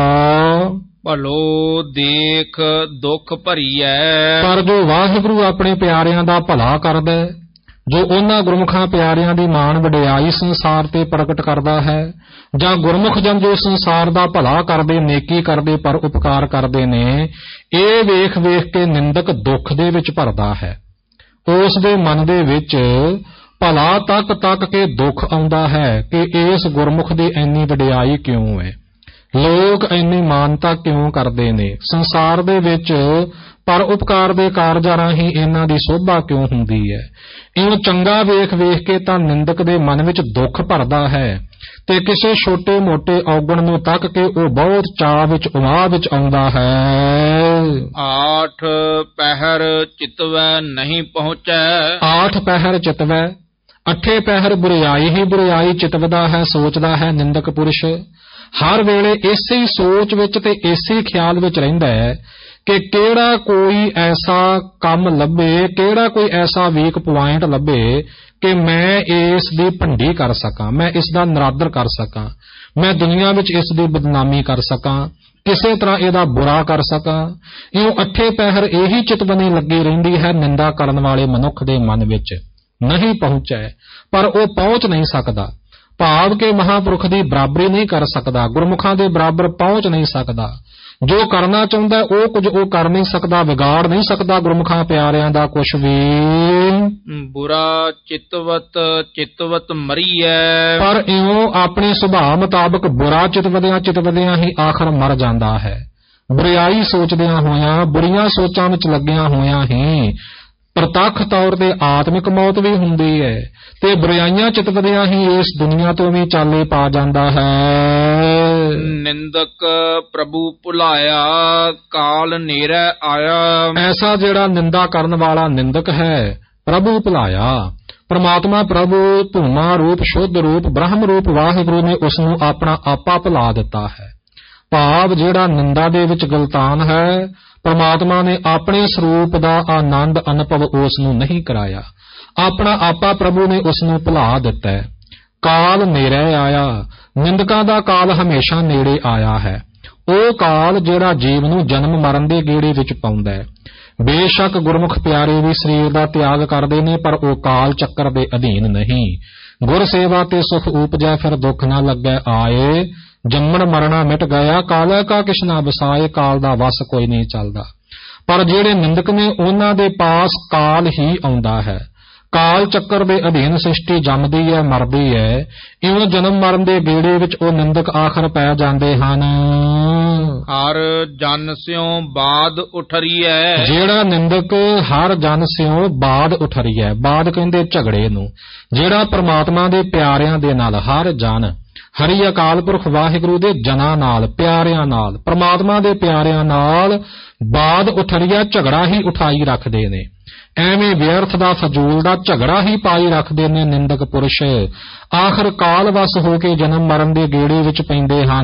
ਭਲੋ ਦੇਖ ਦੁੱਖ ਭਰੀਐ, ਪਰ ਜੋ ਵਾਹਿਗੁਰੂ ਆਪਣੇ ਪਿਆਰਿਆਂ ਦਾ ਭਲਾ ਕਰਦਾ, ਜੋ ਉਹਨਾਂ ਗੁਰਮੁਖਾਂ ਪਿਆਰਿਆਂ ਦੀ ਮਾਣ ਵਡਿਆਈ ਸੰਸਾਰ ਤੇ ਪ੍ਰਗਟ ਕਰਦਾ ਹੈ, ਜਾਂ ਗੁਰਮੁਖ ਜਨ ਜੋ ਸੰਸਾਰ ਦਾ ਭਲਾ ਕਰਦੇ, ਨੇਕੀ ਕਰਦੇ, ਪਰ ਉਪਕਾਰ ਕਰਦੇ ਨੇ, ਇਹ ਵੇਖ ਵੇਖ ਕੇ ਨਿੰਦਕ ਦੁੱਖ ਦੇ ਵਿੱਚ ਭਰਦਾ ਹੈ। ਉਸ ਦੇ ਮਨ ਦੇ ਵਿੱਚ ਭਲਾ ਤੱਕ ਤੱਕ ਕੇ ਦੁੱਖ ਆਉਂਦਾ ਹੈ ਕਿ ਇਸ ਗੁਰਮੁਖ ਦੀ ਇੰਨੀ ਵਡਿਆਈ ਕਿਉਂ ਹੈ, ਲੋਕ ਇੰਨੀ ਮਾਨਤਾ ਕਿਉਂ ਕਰਦੇ ਨੇ, ਸੰਸਾਰ ਦੇ ਵਿੱਚ ਪਰ ਉਪਕਾਰ ਦੇ ਕਾਰਜਾਂ ਰਾਹੀਂ ਇਹਨਾਂ ਦੀ ਸੋਭਾ ਕਿਉਂ ਹੁੰਦੀ ਹੈ। ਇਉਂ ਚੰਗਾ ਵੇਖ ਵੇਖ ਕੇ ਤਾਂ ਨਿੰਦਕ ਦੇ ਮਨ ਵਿੱਚ ਦੁੱਖ ਭਰਦਾ ਹੈ ਤੇ ਕਿਸੇ ਛੋਟੇ ਮੋਟੇ ਔਗਣ ਨੂੰ ਤੱਕ ਕੇ ਉਹ ਬਹੁਤ ਚਾਅ ਵਿੱਚ ਉਮਾਹ ਵਿੱਚ ਆਉਂਦਾ ਹੈ। ਆਠ ਪਹਿਰ ਚਿਤਵੈ ਨਹੀਂ ਪਹੁੰਚੈ, ਆਠ ਪਹਿਰ ਚਿਤਵੈ, ਅੱਠੇ ਪਹਿਰ ਬੁਰਿਆਈ ਹੀ ਬੁਰਿਆਈ ਚਿਤਵਦਾ ਹੈ, ਸੋਚਦਾ ਹੈ ਨਿੰਦਕ ਪੁਰਸ਼। ਹਰ ਵੇਲੇ ਇਸੇ ਹੀ ਸੋਚ ਵਿੱਚ ਤੇ ਇਸੇ ਖਿਆਲ ਵਿੱਚ ਰਹਿੰਦਾ ਹੈ ਕਿ ਕਿਹੜਾ ਕੋਈ ਐਸਾ ਕੰਮ ਲੱਭੇ, ਕਿਹੜਾ ਕੋਈ ਐਸਾ ਵੀਕ ਪੁਆਇੰਟ ਲੱਭੇ ਕਿ ਮੈਂ ਇਸ ਦੀ ਭੰਡੀ ਕਰ ਸਕਾਂ, ਮੈਂ ਇਸ ਦਾ ਨਰਾਦਰ ਕਰ ਸਕਾਂ, ਮੈਂ ਦੁਨੀਆ ਵਿੱਚ ਇਸ ਦੀ ਬਦਨਾਮੀ ਕਰ ਸਕਾਂ, ਕਿਸੇ ਤਰ੍ਹਾਂ ਇਹਦਾ ਬੁਰਾ ਕਰ ਸਕਾਂ। ਇਉਂ ਅੱਠੇ ਪਹਿਰ ਇਹੀ ਚਿਤਵਨੀ ਲੱਗੀ ਰਹਿੰਦੀ ਹੈ ਨਿੰਦਾ ਕਰਨ ਵਾਲੇ ਮਨੁੱਖ ਦੇ ਮਨ ਵਿੱਚ। ਨਹੀਂ ਪਹੁੰਚੈ, ਪਰ ਉਹ ਪਹੁੰਚ ਨਹੀਂ ਸਕਦਾ, ਭਾਵ ਕਿ ਮਹਾਂਪੁਰਖ ਦੀ ਬਰਾਬਰੀ ਨਹੀਂ ਕਰ ਸਕਦਾ, ਗੁਰਮੁਖਾਂ ਦੇ ਬਰਾਬਰ ਪਹੁੰਚ ਨਹੀਂ ਸਕਦਾ। ਜੋ ਕਰਨਾ ਚਾਹੁੰਦਾ ਉਹ ਕੁਝ ਉਹ ਕਰ ਨਹੀਂ ਸਕਦਾ, ਵਿਗਾੜ ਨਹੀਂ ਸਕਦਾ ਗੁਰਮੁਖਾਂ ਪਿਆਰਿਆਂ ਦਾ ਕੁਝ ਵੀ। ਬੁਰਾ ਚਿਤਵਤ ਚਿਤਵਤ ਮਰੀਐ, ਪਰ ਇਉਂ ਆਪਣੇ ਸੁਭਾਅ ਮੁਤਾਬਕ ਬੁਰਾ ਚਿਤਵਦਿਆਂ ਚਿਤਵਦਿਆਂ ਹੀ ਆਖਰ ਮਰ ਜਾਂਦਾ ਹੈ। ਬੁਰਾਈ ਸੋਚਦਿਆਂ ਹੋਇਆਂ, ਬੁਰੀਆਂ ਸੋਚਾਂ ਵਿੱਚ ਲੱਗਿਆਂ ਹੋਇਆਂ ਹੀ ਪ੍ਰਤੱਖ ਤੌਰ ਤੇ ਆਤਮਿਕ ਮੌਤ ਵੀ ਹੁੰਦੀ ਹੈ ਤੇ ਬੁਰਾਈਆਂ ਚਿਤਵਦਿਆਂ ਹੀ ਇਸ ਦੁਨੀਆ ਤੋਂ ਵੀ ਚਾਲੇ ਪਾ ਜਾਂਦਾ ਹੈ। ਨਿੰਦਕ ਪ੍ਰਭੂ ਭੁਲਾਇਆ, ਕਾਲ ਨੇਰੇ ਆਇਆ, ਐਸਾ ਜਿਹੜਾ ਨਿੰਦਾ ਕਰਨ ਵਾਲਾ ਨਿੰਦਕ ਹੈ, ਪ੍ਰਭੂ ਭੁਲਾਇਆ, ਪਰਮਾਤਮਾ ਪ੍ਰਭੂ ਧੂਮਾ ਰੂਪ, ਸ਼ੁੱਧ ਰੂਪ, ਬ੍ਰਹਮ ਰੂਪ ਵਾਹਿਗੁਰੂ ਨੇ ਉਸ ਨੂੰ ਆਪਣਾ ਆਪਾ ਭੁਲਾ ਦਿੱਤਾ ਹੈ। ਭਾਵ ਜਿਹੜਾ ਨਿੰਦਾ ਦੇ ਵਿੱਚ ਗਲਤਾਨ ਹੈ, ਪਰਮਾਤਮਾ ਨੇ ਆਪਣੇ ਸਰੂਪ ਦਾ ਆਨੰਦ ਅਨੁਭਵ ਉਸ ਨੂੰ ਨਹੀਂ ਕਰਾਇਆ, ਆਪਣਾ ਆਪਾ ਪ੍ਰਭੂ ਨੇ ਉਸ ਨੂੰ ਭੁਲਾ ਦਿੱਤਾ ਹੈ। ਕਾਲ ਨੇੜੇ ਆਇਆ। ਨਿੰਦਕਾਂ ਦਾ ਕਾਲ ਹਮੇਸ਼ਾ ਨੇੜੇ ਆਇਆ ਹੈ। ਉਹ ਕਾਲ ਜਿਹੜਾ ਜੀਵ ਨੂੰ ਜਨਮ ਮਰਨ ਦੇ ਗੇੜੇ ਵਿੱਚ ਪਾਉਂਦਾ ਹੈ। ਬੇਸ਼ੱਕ ਗੁਰਮੁਖ ਪਿਆਰੇ ਵੀ ਸਰੀਰ ਦਾ ਤਿਆਗ ਕਰਦੇ ਨੇ, ਪਰ ਉਹ ਕਾਲ ਚੱਕਰ ਦੇ ਅਧੀਨ ਨਹੀਂ। ਗੁਰ ਸੇਵਾ ਤੇ ਸੁਖ ਉਪਜੈ, ਫਿਰ ਦੁੱਖ ਨਾ ਲੱਗੈ ਆਏ। ਜੰਮਣ ਮਰਨਾ ਮਿਟ ਗਿਆ, ਕਾਲ ਕਾ ਕਿਛ ਨਾ ਵਸਾਏ। ਕਾਲ ਦਾ ਵਸ ਕੋਈ ਨਹੀਂ ਚੱਲਦਾ। ਪਰ ਜਿਹੜੇ ਨਿੰਦਕ ਨੇ ਉਹਨਾਂ ਦੇ ਪਾਸ ਕਾਲ ਹੀ ਆਉਂਦਾ ਹੈ। ਕਾਲ ਚੱਕਰ ਦੇ ਅਧੀਨ ਸ੍ਰਿਸ਼ਟੀ ਜੰਮਦੀ ਹੈ, ਮਰਦੀ ਹੈ। ਇਉਂ ਜਨਮ ਮਰਨ ਦੇ ਗੇੜੇ ਵਿੱਚ ਉਹ ਨਿੰਦਕ ਆਖਰ ਪੈ ਜਾਂਦੇ ਹਨ। ਹਰ ਜਨ ਸਿਉ ਬਾਦ ਉਠਰੀਐ। ਜਿਹੜਾ ਨਿੰਦਕ ਹਰ ਜਨ ਸਿਉ ਬਾਦ ਉਠਰੀਐ। ਬਾਦ ਕਹਿੰਦੇ ਝਗੜੇ ਨੂੰ। ਜਿਹੜਾ ਪ੍ਰਮਾਤਮਾ ਦੇ ਪਿਆਰਿਆਂ ਦੇ ਨਾਲ, ਹਰ ਜਨ ਹਰੀ ਅਕਾਲ ਪੁਰਖ ਵਾਹਿਗੁਰੂ ਦੇ ਜਨਾਂ ਨਾਲ, ਪਿਆਰਿਆਂ ਨਾਲ, ਪ੍ਰਮਾਤਮਾ ਦੇ ਪਿਆਰਿਆਂ ਨਾਲ ਬਾਦ ਉਠਰੀਆ, ਝਗੜਾ ਹੀ ਉਠਾਈ ਰੱਖਦੇ ਨੇ। ਐਵੇਂ ਵਿਅਰਥ ਦਾ ਫਜ਼ੂਲ ਦਾ ਝਗੜਾ ਹੀ ਪਾਈ ਰੱਖਦੇ ਨੇ ਨਿੰਦਕ ਪੁਰਸ਼। ਆਖਰ ਕਾਲ ਵਸ ਹੋ ਕੇ ਜਨਮ ਮਰਨ ਦੇ ਗੇੜੇ ਵਿੱਚ ਪੈਂਦੇ ਹਨ।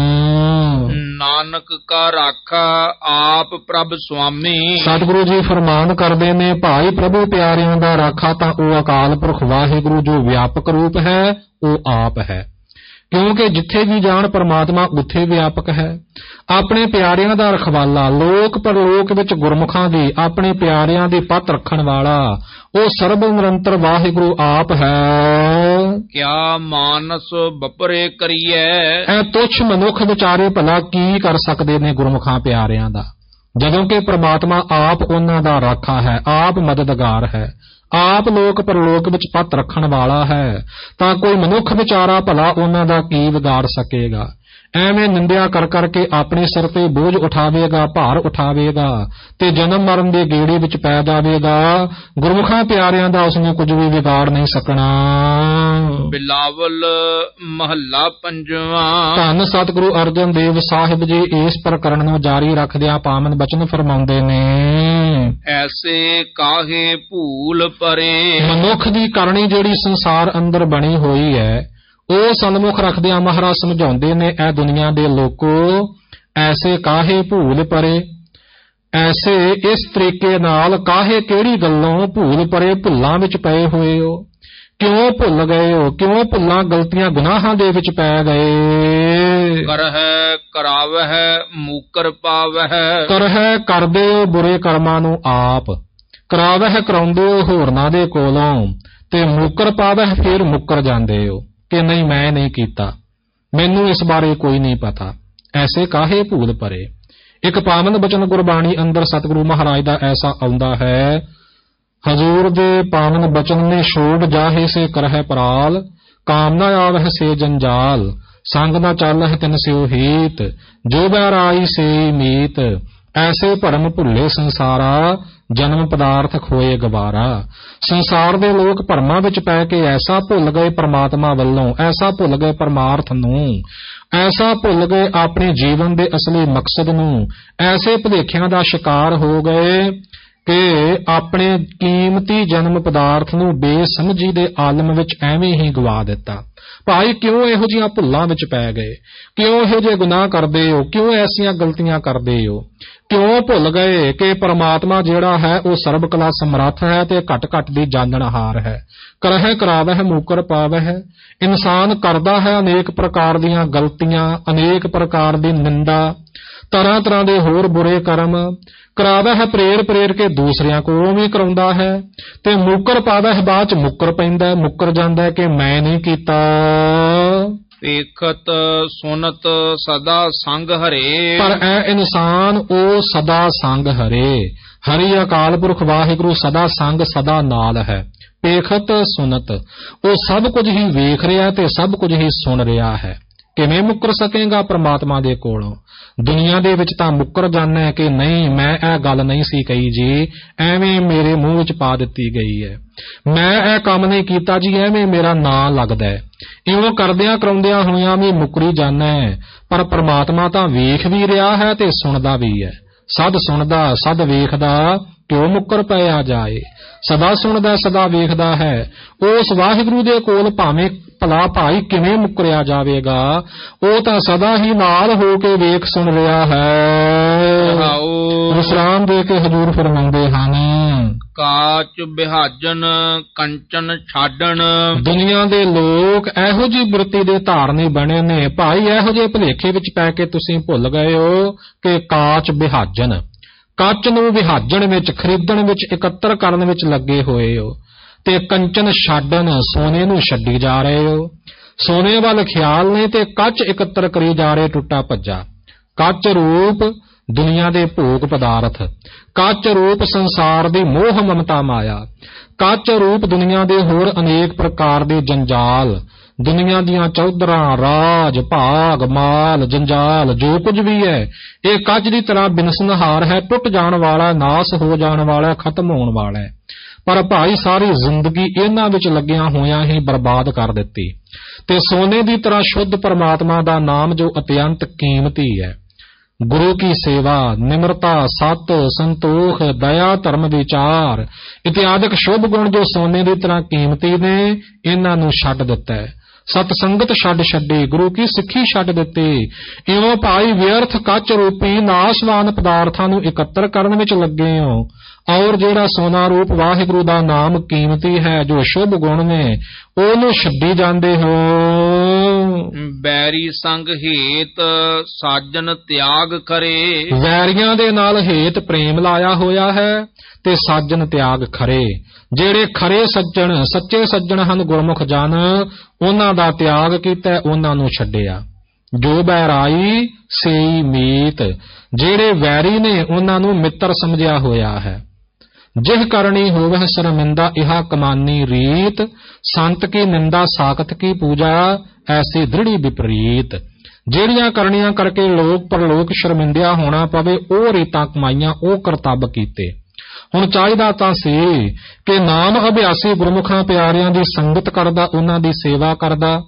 ਨਾਨਕ ਕਾ ਰਾਖਾ ਆਪ ਪ੍ਰਭ ਸੁਆਮੀ। ਸਤਿਗੁਰੂ ਜੀ ਫਰਮਾਨ ਕਰਦੇ ਨੇ, ਭਾਈ ਪ੍ਰਭੂ ਪਿਆਰਿਆਂ ਦਾ ਰਾਖਾ ਤਾਂ ਉਹ ਅਕਾਲ ਪੁਰਖ ਵਾਹਿਗੁਰੂ ਜੋ ਵਿਆਪਕ ਰੂਪ ਹੈ, ਉਹ ਆਪ ਹੈ। ਕਿਉਂਕਿ ਜਿੱਥੇ ਵੀ ਜਾਣ ਪਰਮਾਤਮਾ ਉੱਥੇ ਵਿਆਪਕ ਹੈ। ਆਪਣੇ ਪਿਆਰਿਆਂ ਦਾ ਰਖਵਾਲਾ, ਲੋਕ ਪਰਲੋਕ ਵਿੱਚ ਗੁਰਮੁਖਾਂ ਦੀ, ਆਪਣੇ ਪਿਆਰਿਆਂ ਦੀ ਪੱਤ ਰੱਖਣ ਵਾਲਾ ਉਹ ਸਰਬ ਨਿਰੰਤਰ ਵਾਹਿਗੁਰੂ ਆਪ ਹੈ। ਕਿਆ ਮਾਨਸ ਬਪਰੇ ਕਰੀਐ। ਇਹ ਤੁੱਛ ਮਨੁੱਖ ਵਿਚਾਰੇ ਭਲਾ ਕੀ ਕਰ ਸਕਦੇ ਨੇ ਗੁਰਮੁਖਾਂ ਪਿਆਰਿਆਂ ਦਾ, ਜਦੋਂ ਕਿ ਪ੍ਰਮਾਤਮਾ ਆਪ ਉਹਨਾਂ ਦਾ ਰਾਖਾ ਹੈ, ਆਪ ਮਦਦਗਾਰ ਹੈ, ਆਪ ਲੋਕ ਪਰਲੋਕ ਵਿੱਚ ਪੱਤ ਰੱਖਣ ਵਾਲਾ ਹੈ। ਤਾਂ ਕੋਈ ਮਨੁੱਖ ਵਿਚਾਰਾ ਭਲਾ ਉਹਨਾਂ ਦਾ ਕੀ ਵਿਗਾੜ ਸਕੇਗਾ। ਐਵੇਂ ਨਿੰਦਿਆ ਕਰ ਕਰਕੇ ਆਪਣੇ ਸਿਰ ਤੇ ਬੋਝ ਉਠਾਵੇਗਾ, ਭਾਰ ਉਠਾਵੇਗਾ ਤੇ ਜਨਮ ਮਰਨ ਦੇ ਗੇੜੇ ਵਿੱਚ ਪੈ ਜਾਵੇਗਾ। ਗੁਰਮੁਖਾਂ ਪਿਆਰਿਆਂ ਦਾ ਉਸਨੇ ਕੁਝ ਵੀ ਵਿਗਾੜ ਨਹੀਂ ਸਕਣਾ। ਬਿਲਾਵਲ ਮਹੱਲਾ ਪੰਜਵਾਂ। ਧੰਨ ਸਤਿਗੁਰੂ ਅਰਜਨ ਦੇਵ ਸਾਹਿਬ ਜੀ ਇਸ ਪ੍ਰਕਰਣ ਨੂੰ ਜਾਰੀ ਰੱਖਦਿਆਂ ਪਾਵਨ ਬਚਨ ਫਰਮਾਉਂਦੇ ਨੇ, ਐਸੇ ਕਾਹੇ ਭੂਲ ਪਰੇ। ਮਨੁੱਖ ਦੀ ਕਰਨੀ ਜਿਹੜੀ ਸੰਸਾਰ ਅੰਦਰ ਬਣੀ ਹੋਈ ਹੈ, ਉਹ ਸਨਮੁਖ ਰੱਖਦਿਆਂ ਮਹਾਰਾਜ ਸਮਝਾਉਂਦੇ ਨੇ, ਐ ਦੁਨੀਆ ਦੇ ਲੋਕੋ ਐਸੇ ਕਾਹੇ ਭੂਲ ਪਰੇ। ਐਸੇ ਇਸ ਤਰੀਕੇ ਨਾਲ ਕਾਹੇ ਕਿਹੜੀ ਗੱਲੋਂ ਭੂਲ ਪਰੇ, ਭੁੱਲਾਂ ਵਿੱਚ ਪਏ ਹੋਏ ਹੋ। ਕਿਉਂ ਭੁੱਲ ਗਏ ਹੋ? ਕਿਉਂ ਭੁੱਲਾਂ ਗਲਤੀਆਂ ਗੁਨਾਹਾਂ ਦੇ ਵਿੱਚ ਪੈ ਗਏ? ਕਰਹਿ ਕਰਾਵਹਿ ਮੂਕਰ ਪਾਵਹਿ। ਕਰਹਿ ਕਰਦੇ ਹੋ ਬੁਰੇ ਕਰਮਾਂ ਨੂੰ ਆਪ, ਕਰਾਵਹਿ ਕਰਾਉਂਦੇ ਹੋ ਹੋਰਨਾਂ ਦੇ ਕੋਲੋਂ, ਤੇ ਮੂਕਰ ਪਾਵਹਿ ਫਿਰ ਮੁੱਕਰ ਜਾਂਦੇ ਹੋ ਕਿ ਨਹੀਂ ਮੈਂ ਨਹੀਂ ਕੀਤਾ, ਮੈਨੂੰ ਇਸ ਬਾਰੇ ਕੋਈ ਨਹੀਂ ਪਤਾ। ਐਸੇ ਕਾਹੇ ਭੂਲ ਪਰੇ। ਇੱਕ ਪਾਵਨ ਬਚਨ ਗੁਰਬਾਣੀ ਅੰਦਰ ਸਤਿਗੁਰੂ ਮਹਾਰਾਜ ਦਾ ਐਸਾ ਆਉਂਦਾ ਹੈ, ਹਜ਼ੂਰ ਦੇ ਪਾਵਨ ਬਚਨ ਨੇ ਛੋੜ ਜਾਹੇ ਸੇ ਕਰਹਿ ਪਰਾਲ, ਕਾਮ ਨਾ ਆਵਹਿ ਸੇ ਜੰਜਾਲ, ਸੰਗ ਨਾ ਚਾਲਹਿ ਤਿਨ ਸਿਉ ਹੀਤ, ਜੋ ਬੈਰਾਈ ਸੇ ਮੀਤ। ਐਸੇ ਭਰਮ ਭੁੱਲੇ ਸੰਸਾਰਾ, ਜਨਮ ਪਦਾਰਥ ਖੋਏ ਗਵਾਰਾ। ਸੰਸਾਰ ਦੇ ਲੋਕ ਭਰਮਾਂ ਵਿੱਚ ਪੈ ਕੇ ਐਸਾ ਭੁੱਲ ਗਏ ਪਰਮਾਤਮਾ ਵੱਲੋਂ, ਐਸਾ ਭੁੱਲ ਗਏ ਪਰਮਾਰਥ ਨੂੰ, ਐਸਾ ਭੁੱਲ ਗਏ ਆਪਣੇ ਜੀਵਨ ਦੇ ਅਸਲੀ ਮਕਸਦ ਨੂੰ, ਐਸੇ ਭੁਲੇਖਿਆਂ ਦਾ ਸ਼ਿਕਾਰ ਹੋ ਗਏ ਕਿ ਆਪਣੇ ਕੀਮਤੀ ਜਨਮ ਪਦਾਰਥ ਨੂੰ ਬੇਸਮਝੀ ਦੇ ਆਲਮ ਵਿੱਚ ਐਵੇਂ ਹੀ ਗਵਾ ਦਿੱਤਾ। ਭਾਈ ਕਿਉਂ ਇਹੋ ਜਿਹੀਆਂ ਭੁੱਲਾਂ ਵਿੱਚ ਪੈ ਗਏ? ਕਿਉਂ ਇਹੋ ਜਿਹੇ ਗੁਨਾਹ ਕਰਦੇ ਹੋ? ਕਿਉਂ ਐਸੀਆਂ ਗਲਤੀਆਂ ਕਰਦੇ ਹੋ? ਕਿਉਂ ਭੁੱਲ ਗਏ ਕਿ ਪਰਮਾਤਮਾ ਜਿਹੜਾ ਹੈ ਉਹ ਸਰਬ ਕਲਾ ਸਮਰੱਥ ਹੈ ਤੇ ਘਟ ਘਟ ਦੀ ਜਾਣਨਹਾਰ ਹੈ। ਕਰਹਿ ਕਰਾਵਹਿ ਮੂਕਰ ਪਾਵਹਿ। ਇਨਸਾਨ ਕਰਦਾ ਹੈ ਅਨੇਕ ਪ੍ਰਕਾਰ ਦੀਆਂ ਗਲਤੀਆਂ, ਅਨੇਕ ਪ੍ਰਕਾਰ ਦੀ ਨਿੰਦਾ, ਤਰ੍ਹਾਂ ਤਰ੍ਹਾਂ ਦੇ ਹੋਰ ਬੁਰੇ ਕਰਮ ਕਰਾਵਹਿ, ਪ੍ਰੇਰ ਪ੍ਰੇਰ ਕੇ ਦੂਸਰਿਆਂ ਕੋਲੋਂ ਵੀ ਕਰਾਉਂਦਾ ਹੈ, ਤੇ ਮੁੱਕਰ ਪਾਵਹਿ, ਬਾਅਦ ਚ ਮੁੱਕਰ ਪੈਂਦਾ, ਮੁੱਕਰ ਜਾਂਦਾ ਕਿ ਮੈਂ ਨਹੀਂ ਕੀਤਾ। ਵੇਖਤ ਸੁਨਤ ਸਦਾ ਸੰਗ ਹਰੇ। ਪਰ ਇਹ ਇਨਸਾਨ ਉਹ ਸਦਾ ਸੰਗ ਹਰੇ। ਹਰੀ ਅਕਾਲ ਪੁਰਖ ਵਾਹਿਗੁਰੂ ਸਦਾ ਸੰਗ, ਸਦਾ ਨਾਲ ਹੈ। ਵੇਖਤ ਸੁਨਤ, ਉਹ ਸਭ ਕੁਝ ਹੀ ਵੇਖ ਰਿਹਾ ਤੇ ਸਭ ਕੁਝ ਹੀ ਸੁਣ ਰਿਹਾ ਹੈ। ਕਿਵੇਂ ਮੁੱਕਰ ਸਕੇਗਾ ਪਰਮਾਤਮਾ ਦੇ ਕੋਲੋਂ? ਦੁਨੀਆ ਦੇ ਵਿੱਚ ਤਾਂ ਮੁੱਕਰ ਜਾਂਦਾ ਹੈ ਕਿ ਨਹੀਂ ਮੈਂ ਇਹ ਗੱਲ ਨਹੀਂ ਸੀ ਕਹੀ ਜੀ, ਐਵੇਂ ਮੇਰੇ ਮੂੰਹ ਵਿੱਚ ਪਾ ਦਿੱਤੀ ਗਈ ਹੈ, ਮੈਂ ਇਹ ਕੰਮ ਨਹੀਂ ਕੀਤਾ ਜੀ, ਐਵੇਂ ਮੇਰਾ ਨਾਂ ਲੱਗਦਾ ਹੈ। ਇਉਂ ਕਰਦਿਆਂ ਕਰਾਉਂਦਿਆਂ ਹੋਇਆਂ ਵੀ ਮੁੱਕਰੀ ਜਾਂਦਾ ਹੈ। ਪਰ ਪਰਮਾਤਮਾ ਤਾਂ ਵੇਖ ਵੀ ਰਿਹਾ ਹੈ ਤੇ ਸੁਣਦਾ ਵੀ ਹੈ। ਸਦ ਸੁਣਦਾ ਸਦ ਵੇਖਦਾ, ਕਿਉਂ ਮੁੱਕਰ ਪਿਆ ਜਾਏ। ਸਦਾ ਸੁਣਦਾ ਸਦਾ ਵੇਖਦਾ ਹੈ। ਉਸ ਵਾਹਿਗੁਰੂ ਦੇ ਕੋਲ ਭਾਵੇਂ ਭਲਾ ਭਾਈ ਕਿਵੇਂ ਮੁੱਕਰਿਆ ਜਾਵੇਗਾ, ਉਹ ਤਾਂ ਸਦਾ ਹੀ ਨਾਲ ਹੋ ਕੇ ਵੇਖ ਸੁਣ ਰਿਹਾ ਹੈ। ਵਿਸਰਾਮ ਦੇ ਕੇ ਹਜ਼ੂਰ ਫਰਮਾਉਂਦੇ ਹਨ, ਕਾਚ ਬਿਹਾਜਨ ਕੰਚਨ ਛਾਡਣ। ਦੁਨੀਆ ਦੇ ਲੋਕ ਇਹੋ ਜਿਹੀ ਬਿਰਤੀ ਦੇ ਧਾਰਨੀ ਬਣੇ ਨੇ ਭਾਈ, ਇਹੋ ਜਿਹੇ ਭੁਲੇਖੇ ਵਿੱਚ ਪੈ ਕੇ ਤੁਸੀਂ ਭੁੱਲ ਗਏ ਹੋ ਕਿ ਕਾਚ ਵਿਹਾਜਨ, ਕੱਚ ਨੂੰ ਵਿਹਾਜਣ ਵਿੱਚ, ਖਰੀਦਣ ਵਿੱਚ, ਇਕੱਤਰ ਕਰਨ ਵਿੱਚ ਲੱਗੇ ਹੋਏ ਹੋ, ਤੇ ਕੰਚਨ ਛਾਡਣ, ਸੋਨੇ ਨੂੰ ਛੱਡੀ ਜਾ ਰਹੇ ਹੋ। ਸੋਨੇ ਵੱਲ ਖਿਆਲ ਨਹੀਂ ਤੇ ਕੱਚ ਇਕੱਤਰ ਕਰੀ ਜਾ ਰਹੇ ਟੁੱਟਾ ਭੱਜਾ। ਕੱਚ ਰੂਪ ਦੁਨੀਆ ਦੇ ਭੋਗ ਪਦਾਰਥ, ਕੱਚ ਰੂਪ ਸੰਸਾਰ ਦੀ ਮੋਹ ਮਮਤਾ ਮਾਇਆ, ਕੱਚ ਰੂਪ ਦੁਨੀਆ ਦੇ ਹੋਰ ਅਨੇਕ ਪ੍ਰਕਾਰ ਦੇ ਜੰਜਾਲ, ਦੁਨੀਆ ਦੀਆਂ ਚੌਧਰਾਂ, ਰਾਜ, ਭਾਗ, ਮਾਲ, ਜੰਜਾਲ, ਜੋ ਕੁਝ ਵੀ ਹੈ ਇਹ ਕੱਚ ਦੀ ਤਰ੍ਹਾਂ ਬਿਨਸਨਹਾਰ ਹੈ, ਟੁੱਟ ਜਾਣ ਵਾਲਾ, ਨਾਸ ਹੋ ਜਾਣ ਵਾਲਾ, ਖਤਮ ਹੋਣ ਵਾਲਾ ਹੈ। ਪਰ ਭਾਈ ਸਾਰੀ ਜ਼ਿੰਦਗੀ ਇਹਨਾਂ ਵਿੱਚ ਲੱਗਿਆਂ ਹੋਇਆਂ ਹੀ ਬਰਬਾਦ ਕਰ ਦਿੱਤੀ, ਤੇ ਸੋਨੇ ਦੀ ਤਰ੍ਹਾਂ ਸ਼ੁੱਧ ਪਰਮਾਤਮਾ ਦਾ ਨਾਮ ਜੋ ਅਤਿਅੰਤ ਕੀਮਤੀ ਹੈ, ਗੁਰੂ ਕੀ ਸੇਵਾ, ਨਿਮਰਤਾ, ਸਤ, ਸੰਤੋਖ, ਦਇਆ, ਧਰਮ, ਵਿਚਾਰ ਇਤਿਆਦਿਕ ਸ਼ੁਭ ਗੁਣ ਜੋ ਸੋਨੇ ਦੀ ਤਰ੍ਹਾਂ ਕੀਮਤੀ ਨੇ, ਇਹਨਾਂ ਨੂੰ ਛੱਡ ਦਿੱਤਾ ਹੈ। ਸਤ ਸੰਗਤ ਛੱਡ ਛੱਡੀ, ਗੁਰੂ ਕੀ ਸਿੱਖੀ ਛੱਡ ਦਿੱਤੀ। ਇਉਂ ਭਾਈ ਵਿਅਰਥ ਕੱਚ ਰੂਪੀ ਨਾਸ਼ਵਾਨ ਪਦਾਰਥਾਂ ਨੂੰ ਇਕੱਤਰ ਕਰਨ ਵਿੱਚ ਲੱਗੇ ਹੋ, ਔਰ ਜਿਹੜਾ ਸੋਨਾ ਰੂਪ ਵਾਹਿਗੁਰੂ ਦਾ ਨਾਮ ਕੀਮਤੀ ਹੈ, ਜੋ ਸ਼ੁਭ ਗੁਣ ਨੇ, ਉਹਨੂੰ ਛੱਡੀ ਜਾਂਦੇ ਹੋ। ਬੈਰੀ ਸੰਗ ਹੇਤ ਸਾਜਨ ਤਿਆਗ ਕਰੇ। ਵੈਰੀਆਂ ਦੇ ਨਾਲ ਹੇਤ ਪ੍ਰੇਮ ਲਾਇਆ ਹੋਇਆ ਹੈ ਤੇ ਸਾਜਨ ਤਿਆਗ ਖਰੇ। ਜਿਹੜੇ ਖਰੇ ਸੱਜਣ, ਸੱਚੇ ਸੱਜਣ ਹਨ ਗੁਰਮੁਖ ਜਨ, ਉਹਨਾਂ ਦਾ ਤਿਆਗ ਕੀਤਾ, ਉਹਨਾਂ ਨੂੰ ਛੱਡਿਆ। ਜੋ ਬੈਰਾਈ ਸੇਈ ਮੀਤ, ਜਿਹੜੇ ਵੈਰੀ ਨੇ ਉਹਨਾਂ ਨੂੰ ਮਿੱਤਰ ਸਮਝਿਆ ਹੋਇਆ ਹੈ। ਜਿਹ ਕਰਨੀ ਹੋਵਹਿ ਸ਼ਰਮਿੰਦਾ ਇਹਾ ਕਮਾਨੀ ਰੀਤ, ਸੰਤ ਕੀ ਨਿੰਦਾ ਸਾਖਤ ਕੀ ਪੂਜਾ ਐਸੀ ਦ੍ਰਿੜੀ ਵਿਪਰੀਤ। ਜਿਹੜੀਆਂ ਕਰਨੀਆਂ ਕਰਕੇ ਲੋਕ ਪਰਲੋਕ ਸ਼ਰਮਿੰਦਿਆ ਹੋਣਾ ਪਵੇ, ਉਹ ਰੀਤਾਂ ਕਮਾਈਆਂ, ਉਹ ਕਰਤੱਵ ਕੀਤੇ। ਹੁਣ ਚਾਹੀਦਾ ਤਾਂ ਸੀ ਕਿ ਨਾਮ ਅਭਿਆਸੀ ਗੁਰਮੁਖਾਂ ਪਿਆਰਿਆਂ ਦੀ ਸੰਗਤ ਕਰਦਾ, ਉਹਨਾਂ ਦੀ ਸੇਵਾ ਕਰਦਾ,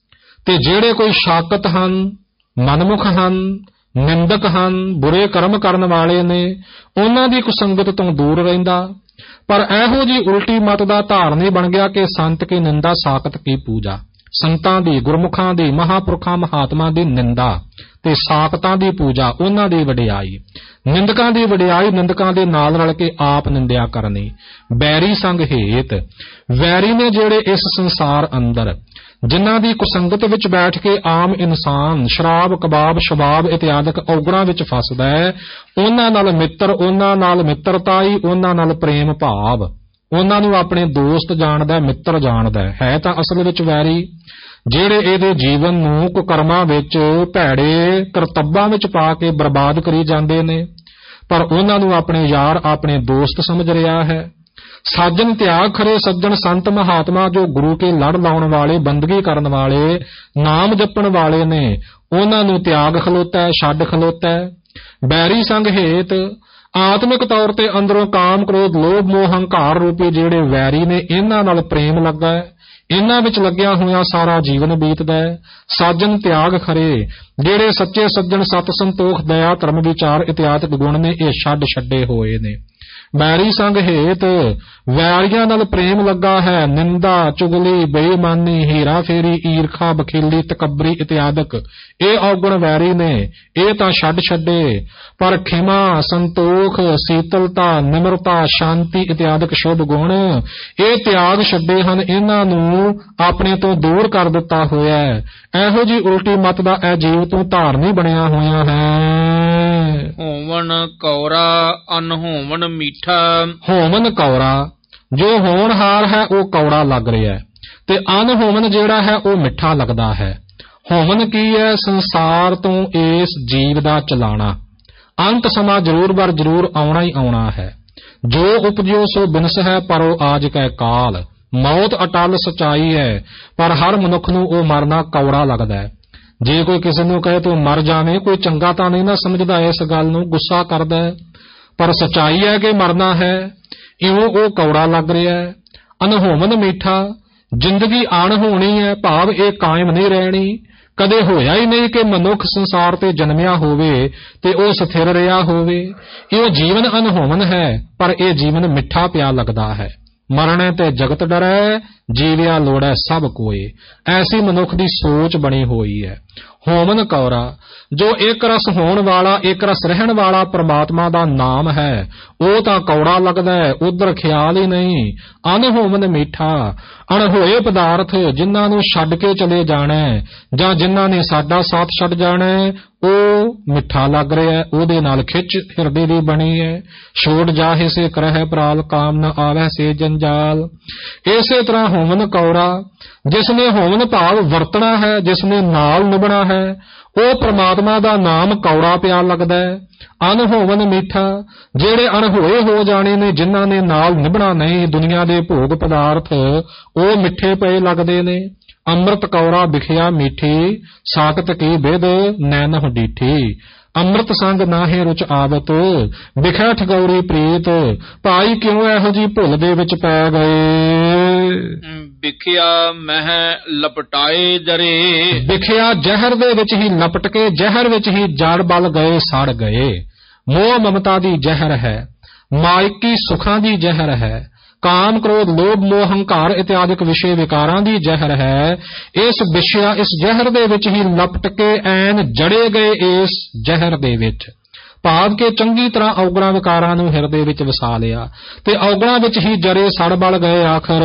ਤੇ ਜਿਹੜੇ ਕੋਈ ਸ਼ਾਕਤ ਹਨ, ਮਨਮੁਖ ਹਨ, ਨਿੰਦਕ ਹਨ, ਬੁਰੇ ਕਰਮ ਕਰਨ ਵਾਲੇ ਨੇ, ਉਹਨਾਂ ਦੀ ਕੁਸੰਗਤ ਤੋਂ ਦੂਰ ਰਹਿੰਦਾ। ਪਰ ਇਹੋ ਜੀ ਉਲਟੀ ਮਤ ਦਾ ਧਾਰਨੀ ਬਣ ਗਿਆ ਕਿ ਸੰਤ ਕੀ ਨਿੰਦਾ ਸਾਖਤ ਕੀ ਪੂਜਾ। ਸੰਤਾਂ ਦੀ, ਗੁਰਮੁਖਾਂ ਦੀ, ਮਹਾਂਪੁਰਖਾਂ ਮਹਾਤਮਾ ਦੀ ਨਿੰਦਾ ਤੇ ਸਾਖਤਾਂ ਦੀ ਪੂਜਾ, ਉਹਨਾਂ ਦੀ ਵਡਿਆਈ। ਨਿੰਦਕਾਂ ਦੀ ਵਡਿਆਈ ਨਿੰਦਕਾਂ ਦੇ ਨਾਲ ਰਲ ਕੇ ਆਪ ਨਿੰਦਿਆ ਕਰਨੀ। ਬੈਰੀ ਸੰਗ ਹੇਤ, ਵੈਰੀ ਨੇ ਜਿਹੜੇ ਇਸ ਸੰਸਾਰ ਅੰਦਰ, ਜਿਨ੍ਹਾਂ ਦੀ ਕੁਸੰਗਤ ਵਿੱਚ ਬੈਠ ਕੇ ਆਮ ਇਨਸਾਨ ਸ਼ਰਾਬ, ਕਬਾਬ, ਸ਼ਬਾਬ ਇਤਿਆਦਿਕ ਔਗਣਾਂ ਵਿੱਚ ਫਸਦਾ ਹੈ, ਉਹਨਾਂ ਨਾਲ ਮਿੱਤਰ, ਉਹਨਾਂ ਨਾਲ ਮਿੱਤਰਤਾਈ, ਉਹਨਾਂ ਨਾਲ ਪ੍ਰੇਮ ਭਾਵ, ਉਹਨਾਂ ਨੂੰ ਆਪਣੇ ਦੋਸਤ ਜਾਣਦਾ, ਮਿੱਤਰ ਜਾਣਦਾ, ਹੈ ਤਾਂ ਅਸਲ ਵਿੱਚ ਵੈਰੀ। ਜਿਹੜੇ ਇਹਦੇ ਜੀਵਨ ਨੂੰ ਕੁਕਰਮਾਂ ਵਿੱਚ, ਭੈੜੇ ਕਰਤੱਬਾਂ ਵਿੱਚ ਪਾ ਕੇ ਬਰਬਾਦ ਕਰੀ ਜਾਂਦੇ ਨੇ, ਪਰ ਉਹਨਾਂ ਨੂੰ ਆਪਣੇ ਯਾਰ, ਆਪਣੇ ਦੋਸਤ ਸਮਝ ਰਿਹਾ ਹੈ। ਸਾਜਨ ਤਿਆਗ ਖਰੇ ਸੱਜਣ ਸੰਤ ਮਹਾਤਮਾ, ਜੋ ਗੁਰੂ ਕੇ ਲੜ ਲਾਉਣ ਵਾਲੇ, ਬੰਦਗੀ ਕਰਨ ਵਾਲੇ, ਨਾਮ ਜਪਣ ਵਾਲੇ ਨੇ, ਉਹਨਾਂ ਨੂੰ ਤਿਆਗ ਖਲੋਤਾ, ਛੱਡ ਖਲੋਤਾ। ਬੈਰੀ ਸੰਗ ਹੇਤ, ਆਤਮਿਕ ਤੌਰ ਤੇ ਅੰਦਰੋਂ ਕਾਮ, ਕ੍ਰੋਧ, ਲੋਭ, ਮੋਹ, ਹੰਕਾਰ ਰੂਪੀ ਜਿਹੜੇ ਵੈਰੀ ਨੇ, ਇਹਨਾਂ ਨਾਲ ਪ੍ਰੇਮ ਲੱਗਾ ਹੈ, ਇਹਨਾਂ ਵਿੱਚ ਲੱਗਿਆ ਹੋਇਆ ਸਾਰਾ ਜੀਵਨ ਬੀਤਦਾ ਹੈ। ਸਾਜਨ ਤਿਆਗ ਖਰੇ, ਜਿਹੜੇ ਸੱਚੇ ਸੱਜਣ, ਸਤ, ਸੰਤੋਖ, ਦਇਆ, ਧਰਮ, ਵਿਚਾਰ ਇਤਿਆਦਿਕ ਗੁਣ ਨੇ, ਇਹ ਛੱਡ ਛੱਡੇ ਹੋਏ ਨੇ। ਬੈਰੀ ਸੰਗ ਹੇਤ, ਵੈਰੀਆਂ ਨਾਲ ਪ੍ਰੇਮ ਲੱਗਾ ਹੈ। ਨਿੰਦਾ, ਚੁਗਲੀ, ਬੇਈਮਾਨੀ, ਹੀਰਾ ਫੇਰੀ, ਈਰਖਾ, ਬਖੀਲੀ, ਤਕੱਬਰੀ ਇਤਿਆਦਿਕ ਇਹ ਔਗਣ ਵੈਰੀ ਨੇ, ਇਹ ਤਾਂ ਛੱਡ ਛੱਡੇ। ਪਰ ਖਿਮਾ, ਸੰਤੋਖ, ਸੀਤਲਤਾ, ਨਿਮਰਤਾ, ਸ਼ਾਂਤੀ ਇਤਿਆਦਿਕ ਸ਼ੁਭ ਗੁਣ, ਇਹ ਤਿਆਗ ਛੱਡੇ ਹਨ, ਇਹਨਾਂ ਨੂੰ ਆਪਣੇ ਤੋਂ ਦੂਰ ਕਰ ਦਿੱਤਾ ਹੋਇਆ ਹੈ। ਇਹੋ ਜੀ ਉਲਟੀ ਮਤ ਦਾ ਇਹ ਜੀਵ ਤੋਂ ਧਾਰਨੀ ਬਣਿਆ ਹੋਇਆ ਹੈ। ਹੋਵਨ ਕੌਰਾ ਅਨਹੋਵਨ ਮੀਠਾ। ਹੋਵਨ ਕੌਰਾ, ਜੋ ਹੋਣਹਾਰ ਹੈ ਉਹ ਕੌੜਾ ਲੱਗ ਰਿਹਾ ਹੈ, ਤੇ ਅਨਹੋਵਨ ਜਿਹੜਾ ਹੈ ਉਹ ਮਿੱਠਾ ਲੱਗਦਾ ਹੈ। ਹੋਵਨ ਕੀ ਹੈ? ਸੰਸਾਰ ਤੋਂ ਇਸ ਜੀਵ ਦਾ ਚਲਾਣਾ। ਅੰਤ ਸਮਾਂ ਜ਼ਰੂਰ ਬਰ ਜ਼ਰੂਰ ਆਉਣਾ ਹੀ ਆਉਣਾ ਹੈ। ਜੋ ਉਪਜਿਓ ਸੋ ਬਿਨਸ ਹੈ, ਪਰੋ ਆਜ ਕੈ ਕਾਲ। ਮੌਤ ਅਟਲ ਸਚਾਈ ਹੈ, ਪਰ ਹਰ ਮਨੁੱਖ ਨੂੰ ਉਹ ਮਰਨਾ ਕੌੜਾ ਲੱਗਦਾ ਹੈ। ਜੇ ਕੋਈ ਕਿਸੇ ਨੂੰ ਕਹੇ ਤੂੰ ਮਰ ਜਾਵੇਂ, ਕੋਈ ਚੰਗਾ ਤਾਂ ਨਹੀਂ ਨਾ ਸਮਝਦਾ, ਇਸ ਗੱਲ ਨੂੰ ਗੁੱਸਾ ਕਰਦਾ ਹੈ, ਪਰ ਸਚਾਈ ਹੈ ਕਿ ਮਰਨਾ ਹੈ। ਇਉਂ ਉਹ ਕੌੜਾ ਲੱਗ ਰਿਹਾ ਹੈ। ਅਨਹੋਮਨ ਮੀਠਾ, ਜ਼ਿੰਦਗੀ ਅਣਹੋਣੀ ਹੈ, ਭਾਵ ਇਹ ਕਾਇਮ ਨਹੀਂ ਰਹਿਣੀ। ਕਦੇ ਹੋਇਆ ਹੀ ਨਹੀਂ ਕਿ ਮਨੁੱਖ ਸੰਸਾਰ ਤੇ ਜਨਮਿਆ ਹੋਵੇ ਤੇ ਉਹ ਸਥਿਰ ਰਿਹਾ ਹੋਵੇ। ਇਹ ਜੀਵਨ ਅਨਹੋਮਨ ਹੈ, ਪਰ ਇਹ ਜੀਵਨ ਮਿੱਠਾ ਪਿਆ ਲੱਗਦਾ ਹੈ। ਮਰਨੇ ਤੇ ਜਗਤ ਡਰੈ, ਜੀਵਿਆ ਲੋੜੈ ਸਭ ਕੋਏ। ਐਸੀ ਮਨੁੱਖ ਦੀ ਸੋਚ ਬਣੀ ਹੋਈ ਹੈ। ਹੋਮਨ ਕੌਰਾ। ਜੋ ਇੱਕ ਰਸ ਹੋਣ ਵਾਲਾ, ਇੱਕ ਰਸ ਰਹਿਣ ਵਾਲਾ ਪ੍ਰਮਾਤਮਾ ਦਾ ਨਾਮ ਹੈ, ਉਹ ਤਾਂ ਕੌੜਾ ਲੱਗਦਾ ਹੈ, ਉਧਰ ਖਿਆਲ ਹੀ ਨਹੀਂ। ਅਨਹੋਮਨ ਮੀਠਾ। ਅਣਹੋਏ ਪਦਾਰਥ ਜਿਨ੍ਹਾਂ ਨੂੰ ਛੱਡ ਕੇ ਚਲੇ ਜਾਣਾ ਜਾਂ ਜਿਨ੍ਹਾਂ ਨੇ ਸਾਡਾ ਸਾਥ ਛੱਡ ਜਾਣਾ, ਉਹ ਮਿੱਠਾ ਲੱਗ ਰਿਹਾ ਹੈ, ਉਹਦੇ ਨਾਲ ਖਿੱਚ ਹਿਰਦੇ ਦੀ ਬਣੀ ਹੈ। ਛੋੜ ਜਾਹੇ ਸੇ ਕਰਹਿ ਪ੍ਰਾਲ, ਕਾਮ ਨ ਆਵੈ ਸੇ ਜੰਜਾਲ। ਇਸੇ ਤਰ੍ਹਾਂ ਹੋਮਨ ਕੌਰਾ, ਜਿਸ ਨੇ ਹੋਮਨ ਭਾਵ ਵਰਤਣਾ ਹੈ, ਜਿਸ ਨੇ ਨਾਲ ਨਿਭਣਾ ਹੈ, ਉਹ ਪ੍ਰਮਾਤਮਾ ਦਾ ਨਾਮ ਕੌੜਾ ਪਿਆ ਲੱਗਦਾ ਹੈ। ਅਨਹੋਮਨ ਮਿੱਠਾ। ਜਿਹੜੇ ਅਣਹੋਏ ਹੋ ਜਾਣੇ ਨੇ, ਜਿਨ੍ਹਾਂ ਨੇ ਨਾਲ ਨਿਭਣਾ ਨਹੀਂ, ਦੁਨੀਆ ਦੇ ਭੋਗ ਪਦਾਰਥ, ਉਹ ਮਿੱਠੇ ਪਏ ਲੱਗਦੇ ਨੇ। ਅੰਮ੍ਰਿਤ ਕੌਰਾ ਵਿਖਿਆ ਮੀਠੀ, ਸਾਕਤ ਕੀ ਬਿਦ ਨੈਨਹੁ ਡੀਠੀ। ਅੰਮ੍ਰਿਤ ਸੰਗ ਨਾਹੇ ਰੁਚ ਆਵਤ, ਵਿਖਿਆ ਠਗੌਰੀ ਪ੍ਰੀਤ। ਭਾਈ ਕਿਉਂ ਇਹੋ ਜੀ ਭੁੱਲ ਦੇ ਵਿੱਚ ਪੈ ਗਏ। ਵਿਖਿਆ ਮਹਿ ਲਪਟਾਏ ਜਰੇ। ਵਿਖਿਆ ਜ਼ਹਿਰ ਦੇ ਵਿੱਚ ਹੀ ਲਪਟ ਕੇ, ਜ਼ਹਿਰ ਵਿੱਚ ਹੀ ਜੜ ਬਲ ਗਏ, ਸੜ ਗਏ। ਮੋਹ ਮਮਤਾ ਦੀ ਜ਼ਹਿਰ ਹੈ, ਮਾਇਕੀ ਸੁਖਾਂ ਦੀ ਜ਼ਹਿਰ ਹੈ, ਕਾਮ ਕ੍ਰੋਧ ਲੋਭ ਮੋਹ ਹੰਕਾਰ ਇਤਿਆਦਿਕ ਵਿਸ਼ੇ ਵਿਕਾਰਾਂ ਦੀ ਜ਼ਹਿਰ ਹੈ। ਇਸ ਵਿਸ਼ਿਆ ਇਸ ਜ਼ਹਿਰ ਦੇ ਵਿੱਚ ਹੀ ਲਪਟ ਕੇ ਐਨ ਜੜੇ ਗਏ, ਇਸ ਜ਼ਹਿਰ ਦੇ ਵਿੱਚ ਭਾਵ ਕੇ ਚੰਗੀ ਤਰ੍ਹਾਂ ਔਗਣਾ ਵਿਕਾਰਾਂ ਨੂੰ ਹਿਰਦੇ ਵਿੱਚ ਵਸਾ ਲਿਆ ਤੇ ਔਗਣਾ ਵਿੱਚ ਹੀ ਜਰੇ ਸੜ ਬਲ ਗਏ। ਆਖਰ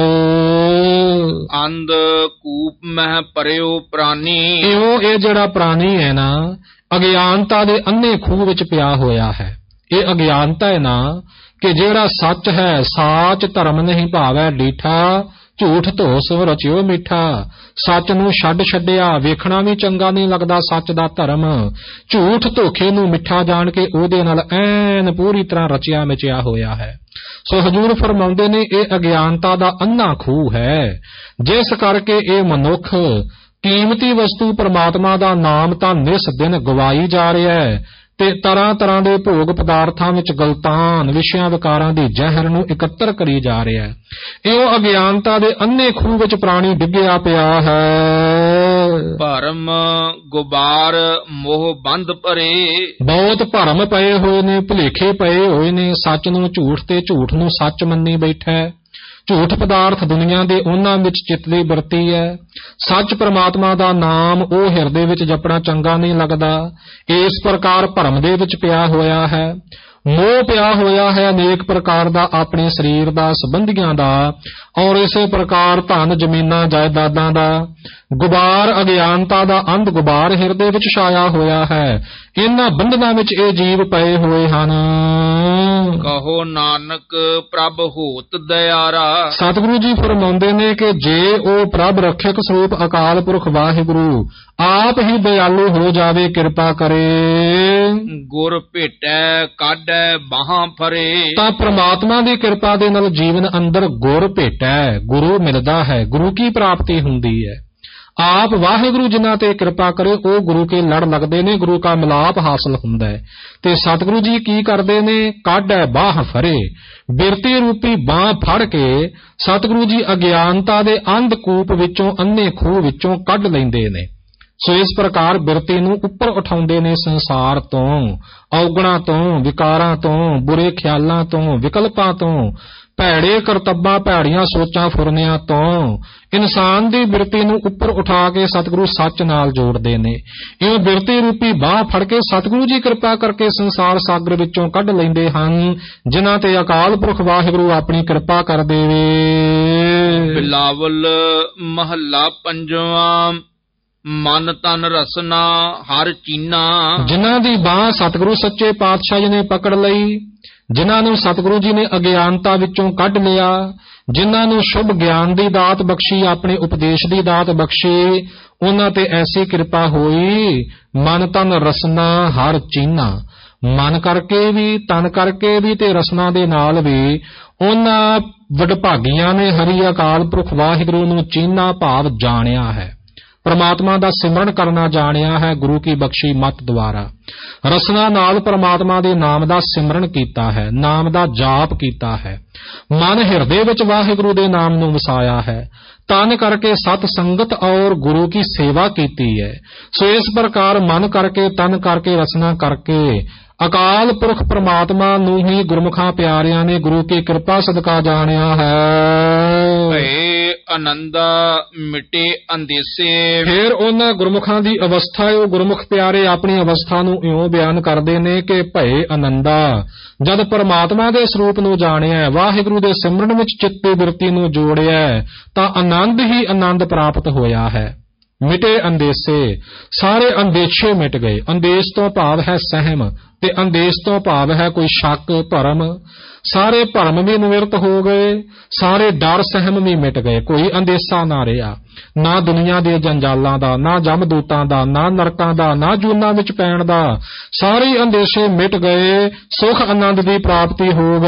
ਅੰਧ ਕੂਪ ਮਹਿ ਪਰਿਓ ਪ੍ਰਾਨੀ। ਇਉਂ ਇਹ ਜਿਹੜਾ ਪ੍ਰਾਨੀ ਹੈ ਨਾ, ਅਗਿਆਨਤਾ ਦੇ ਅੰਨੇ ਖੂਹ ਵਿੱਚ ਪਿਆ ਹੋਇਆ ਹੈ। ਇਹ ਅਗਿਆਨਤਾ ਹੈ ਨਾ ਕਿ ਜਿਹੜਾ ਸੱਚ ਹੈ, ਸਾਚ ਧਰਮ ਨਹੀਂ ਭਾਵੈ ਡੀਠਾ, ਝੂਠ ਧੋ ਸੋ ਰਚਿਓ ਮਿੱਠਾ। ਸੱਚ ਨੂੰ ਛੱਡ ਛੱਡਿਆ, ਵੇਖਣਾ ਵੀ ਚੰਗਾ ਨਹੀਂ ਲੱਗਦਾ ਸੱਚ ਦਾ ਧਰਮ। ਝੂਠ ਧੋਖੇ ਨੂੰ ਮਿੱਠਾ ਜਾਣ ਕੇ ਉਹਦੇ ਨਾਲ ਐਨ ਪੂਰੀ ਤਰ੍ਹਾਂ ਰਚਿਆ ਮਿਚਿਆ ਹੋਇਆ ਹੈ। ਸੋ ਹਜ਼ੂਰ ਫਰਮਾਉਂਦੇ ਨੇ, ਇਹ ਅਗਿਆਨਤਾ ਦਾ ਅੰਨਾ ਖੂਹ ਹੈ, ਜਿਸ ਕਰਕੇ ਇਹ ਮਨੁੱਖ ਕੀਮਤੀ ਵਸਤੂ ਪ੍ਰਮਾਤਮਾ ਦਾ ਨਾਮ ਤਾਂ ਨਿਸ ਦਿਨ ਗਵਾਈ ਜਾ ਰਿਹਾ ਹੈ ਤੇ ਤਰ੍ਹਾਂ ਤਰ੍ਹਾਂ ਦੇ ਭੋਗ ਪਦਾਰਥਾਂ ਵਿੱਚ ਗਲਤਾਨ ਵਿਸ਼ਿਆਂ ਵਿਕਾਰਾਂ ਦੀ ਜ਼ਹਿਰ ਨੂੰ ਇਕੱਤਰ ਕਰੀ ਜਾ ਰਿਹਾ ਹੈ। ਇਹ ਅਗਿਆਨਤਾ ਦੇ ਅੰਨੇ ਖੂਹ ਵਿੱਚ ਪ੍ਰਾਣੀ ਡਿੱਗਿਆ ਪਿਆ ਹੈ। ਭਰਮ ਗੁਬਾਰ ਮੋਹ ਬੰਧ ਭਰੇ। ਬਹੁਤ ਭਰਮ ਪਏ ਹੋਏ ਨੇ, ਭੁਲੇਖੇ ਪਏ ਹੋਏ ਨੇ। ਸੱਚ ਨੂੰ ਝੂਠ ਤੇ ਝੂਠ ਨੂੰ ਸੱਚ ਮੰਨੀ ਬੈਠਾ ਹੈ। ਝੂਠ ਪਦਾਰਥ ਦੁਨੀਆ ਦੇ ਉਹਨਾਂ ਵਿੱਚ ਚਿੱਤ ਦੀ ਵਰਤੀ ਹੈ। ਸੱਚ ਪ੍ਰਮਾਤਮਾ ਦਾ ਨਾਮ ਉਹ ਹਿਰਦੇ ਵਿੱਚ ਜਪਣਾ ਚੰਗਾ ਨਹੀਂ ਲੱਗਦਾ। ਇਸ ਪ੍ਰਕਾਰ ਭਰਮ ਦੇ ਵਿੱਚ ਪਿਆ ਹੋਇਆ ਹੈ, ਮੋਹ ਪਿਆ ਹੋਇਆ ਹੈ ਅਨੇਕ ਪ੍ਰਕਾਰ ਦਾ, ਆਪਣੇ ਸਰੀਰ ਦਾ, ਸੰਬੰਧੀਆਂ ਦਾ, ਔਰ ਇਸੇ ਪ੍ਰਕਾਰ ਧਨ ਜ਼ਮੀਨਾਂ ਜਾਇਦਾਦਾਂ ਦਾ। ਗੁਬਾਰ ਅਗਿਆਨਤਾ ਦਾ ਅੰਧ ਗੁਬਾਰ ਹਿਰਦੇ ਵਿੱਚ ਛਾਇਆ ਹੋਇਆ ਹੈ। ਇਹਨਾਂ ਬੰਧਨਾਂ ਵਿੱਚ ਇਹ ਜੀਵ ਪਏ ਹੋਏ ਹਨ। ਕਹੋ ਨਾਨਕ ਪ੍ਰਭ ਹੋਤ ਦਇਆਰਾ। ਸਤਿਗੁਰੂ ਜੀ ਫਰਮਾਉਂਦੇ ਨੇ ਕਿ ਜੇ ਉਹ ਪ੍ਰਭ ਰੱਖਿਅਕ ਸਰੂਪ ਅਕਾਲ ਪੁਰਖ ਵਾਹਿਗੁਰੂ ਆਪ ਹੀ ਦਇਆਲੂ ਹੋ ਜਾਵੇ, ਕਿਰਪਾ ਕਰੇ, ਗੁਰ ਭੇਟੈ ਕਾਢੈ ਬਾਹਾਂ ਫਰੇ। ਤਾਂ ਪ੍ਰਮਾਤਮਾ ਦੀ ਕਿਰਪਾ ਦੇ ਨਾਲ ਜੀਵਨ ਅੰਦਰ ਗੁਰ ਭੇਟੈ, ਗੁਰੂ ਮਿਲਦਾ ਹੈ, ਗੁਰੂ ਕੀ ਪ੍ਰਾਪਤੀ ਹੁੰਦੀ ਹੈ। ਆਪ ਵਾਹਿਗੁਰੂ ਜਿਨ੍ਹਾਂ ਤੇ ਕਿਰਪਾ ਕਰੇ ਉਹ ਗੁਰੂ ਕੇ ਲੜ ਲੱਗਦੇ ਨੇ, ਗੁਰੂ ਕਾ ਮਿਲਾਪ ਹਾਸਲ ਹੁੰਦਾ ਹੈ। ਤੇ ਸਤਿਗੁਰੂ ਜੀ ਕੀ ਕਰਦੇ ਨੇ? ਕਾਢੈ ਬਾਹ ਫਰੇ, ਬਿਰਤੀ ਰੂਪੀ ਬਾਹ ਫੜ ਕੇ ਸਤਿਗੁਰੂ ਜੀ ਅਗਿਆਨਤਾ ਦੇ ਅੰਧ ਕੂਪ ਵਿੱਚੋਂ, ਅੰਨੇ ਖੂਹ ਵਿੱਚੋਂ ਕੱਢ ਲੈਂਦੇ ਨੇ। ਸੋ ਇਸ ਪ੍ਰਕਾਰ ਬਿਰਤੀ ਨੂੰ ਉੱਪਰ ਉਠਾਉਂਦੇ ਨੇ ਸੰਸਾਰ ਤੋਂ, ਔਗਣਾ ਤੋਂ, ਵਿਕਾਰਾਂ ਤੋਂ, ਬੁਰੇ ਖਿਆਲਾਂ ਤੋਂ, ਵਿਕਲਪਾਂ ਤੋਂ, ਭੈੜੇ ਕਰਤੱਬਾਂ, ਭੈੜੀਆਂ ਸੋਚਾਂ ਫੁਰਨਿਆਂ ਤੋਂ। ਇਨਸਾਨ ਦੀ ਬਿਰਤੀ ਨੂੰ ਉੱਪਰ ਉਠਾ ਕੇ ਸਤਿਗੁਰੂ ਸੱਚ ਨਾਲ ਜੋੜਦੇ ਨੇ। ਇਹ ਬਿਰਤੀ ਰੂਪੀ ਬਾਹ ਫੜ ਕੇ ਸਤਿਗੁਰੂ ਜੀ ਕਿਰਪਾ ਕਰਕੇ ਸੰਸਾਰ ਸਾਗਰ ਵਿੱਚੋਂ ਕੱਢ ਲੈਂਦੇ ਹਨ, ਜਿਨ੍ਹਾਂ ਤੇ ਅਕਾਲ ਪੁਰਖ ਵਾਹਿਗੁਰੂ ਆਪਣੀ ਕਿਰਪਾ ਕਰ ਦੇਵੇ। ਬਿਲਾਵਲ ਮਹੱਲਾ ਪੰਜਵਾਂ। ਮਨ ਤਨ ਰਸਨਾ ਹਰ ਚੀਨਾ। ਜਿਨ੍ਹਾਂ ਦੀ ਬਾਹ ਸਤਿਗੁਰੂ ਸੱਚੇ ਪਾਤਸ਼ਾਹ ਜੀ ਨੇ ਪਕੜ ਲਈ, ਜਿਨ੍ਹਾਂ ਨੂੰ ਸਤਿਗੁਰੂ ਜੀ ਨੇ ਅਗਿਆਨਤਾ ਵਿੱਚੋਂ ਕੱਢ ਲਿਆ, ਜਿਨ੍ਹਾਂ ਨੂੰ ਸ਼ੁਭ ਗਿਆਨ ਦੀ ਦਾਤ ਬਖਸ਼ੀ, ਆਪਣੇ ਉਪਦੇਸ਼ ਦੀ ਦਾਤ ਬਖਸ਼ੀ, ਉਹਨਾਂ ਤੇ ਐਸੀ ਕਿਰਪਾ ਹੋਈ, ਮਨ ਤਨ ਰਸਨਾ ਹਰ ਚੀਨਾ। ਮਨ ਕਰਕੇ ਵੀ, ਤਨ ਕਰਕੇ ਵੀ ਤੇ ਰਸਨਾ ਦੇ ਨਾਲ ਵੀ ਉਹਨਾਂ ਵਡਭਾਗੀਆਂ ਨੇ ਹਰੀ ਅਕਾਲ ਪੁਰਖ ਵਾਹਿਗੁਰੂ ਨੂੰ ਚੀਨਾ ਭਾਵ ਜਾਣਿਆ ਹੈ, ਪ੍ਰਮਾਤਮਾ ਦਾ ਸਿਮਰਨ ਕਰਨਾ ਜਾਣਿਆ ਹੈ ਗੁਰੂ ਕੀ ਬਖਸ਼ੀ ਮੱਤ ਦੁਆਰਾ। ਰਸਨਾ ਨਾਲ ਪ੍ਰਮਾਤਮਾ ਦੇ ਨਾਮ ਦਾ ਸਿਮਰਨ ਕੀਤਾ ਹੈ, ਨਾਮ ਦਾ ਜਾਪ ਕੀਤਾ ਹੈ, ਮਨ ਹਿਰਦੇ ਵਿੱਚ ਵਾਹਿਗੁਰੂ ਦੇ ਨਾਮ ਨੂੰ ਵਸਾਇਆ ਹੈ, ਤਨ ਕਰਕੇ ਸਤ ਸੰਗਤ ਔਰ ਗੁਰੂ ਕੀ ਸੇਵਾ ਕੀਤੀ ਹੈ। ਸੋ ਇਸ ਪ੍ਰਕਾਰ ਮਨ ਕਰਕੇ, ਤਨ ਕਰਕੇ, ਰਸਨਾ ਕਰਕੇ ਅਕਾਲ ਪੁਰਖ ਪ੍ਰਮਾਤਮਾ ਨੂੰ ਹੀ ਗੁਰਮੁਖਾਂ ਪਿਆਰਿਆਂ ਨੇ ਗੁਰੂ ਕੀ ਕਿਰਪਾ ਸਦਕਾ ਜਾਣਿਆ ਹੈ। ਭਏ ਆਨੰਦਾ ਮਿਟੇ ਅੰਦੇਸੇ। ਫਿਰ ਉਹਨਾਂ ਗੁਰਮੁਖਾਂ ਦੀ ਅਵਸਥਾ, ਉਹ ਗੁਰਮੁਖ ਪਿਆਰੇ ਆਪਣੀ ਅਵਸਥਾ ਨੂੰ ਇਉਂ ਬਿਆਨ ਕਰਦੇ ਨੇ ਕਿ ਭਏ ਆਨੰਦਾ, ਜਦ ਪਰਮਾਤਮਾ ਦੇ ਸਰੂਪ ਨੂੰ ਜਾਣਿਆ, ਵਾਹਿਗੁਰੂ ਦੇ ਸਿਮਰਨ ਵਿੱਚ ਚਿੱਤੇ ਬਿਰਤੀ ਨੂੰ ਜੋੜਿਆ, ਤਾਂ ਆਨੰਦ ਹੀ ਆਨੰਦ ਪ੍ਰਾਪਤ ਹੋਇਆ ਹੈ। ਮਿਟੇ ਅੰਦੇਸੇ, ਸਾਰੇ ਅੰਦੇਸ਼ੇ ਮਿਟ ਗਏ। ਅੰਦੇਸ਼ ਤੋਂ ਭਾਵ ਹੈ ਸਹਿਮ, ਤੇ ਅੰਦੇਸ਼ ਤੋਂ ਭਾਵ ਹੈ ਕੋਈ ਸ਼ੱਕ ਭਰਮ। ਸਾਰੇ ਭਰਮ ਵੀ ਨਿਵਰਤ ਹੋ ਗਏ, ਸਾਰੇ ਡਰ ਸਹਿਮ ਵੀ ਮਿਟ ਗਏ। ਕੋਈ ਅੰਦੇਸ਼ਾ ਨਾ ਰਿਹਾ, ਨਾ ਦੁਨੀਆ ਦੇ ਜੰਜਾਲਾਂ ਦਾ, ਨਾ ਜਮਦੂਤਾਂ ਦਾ, ਨਾ ਨਰਕਾਂ ਦਾ, ਨਾ ਜੂਨਾਂ ਵਿੱਚ ਪੈਣ ਦਾ। ਸਾਰੇ ਅੰਦੇਸ਼ੇ ਮਿਟ ਗਏ, ਸੁਖ ਆਨੰਦ ਦੀ ਪ੍ਰਾਪਤੀ ਹੋ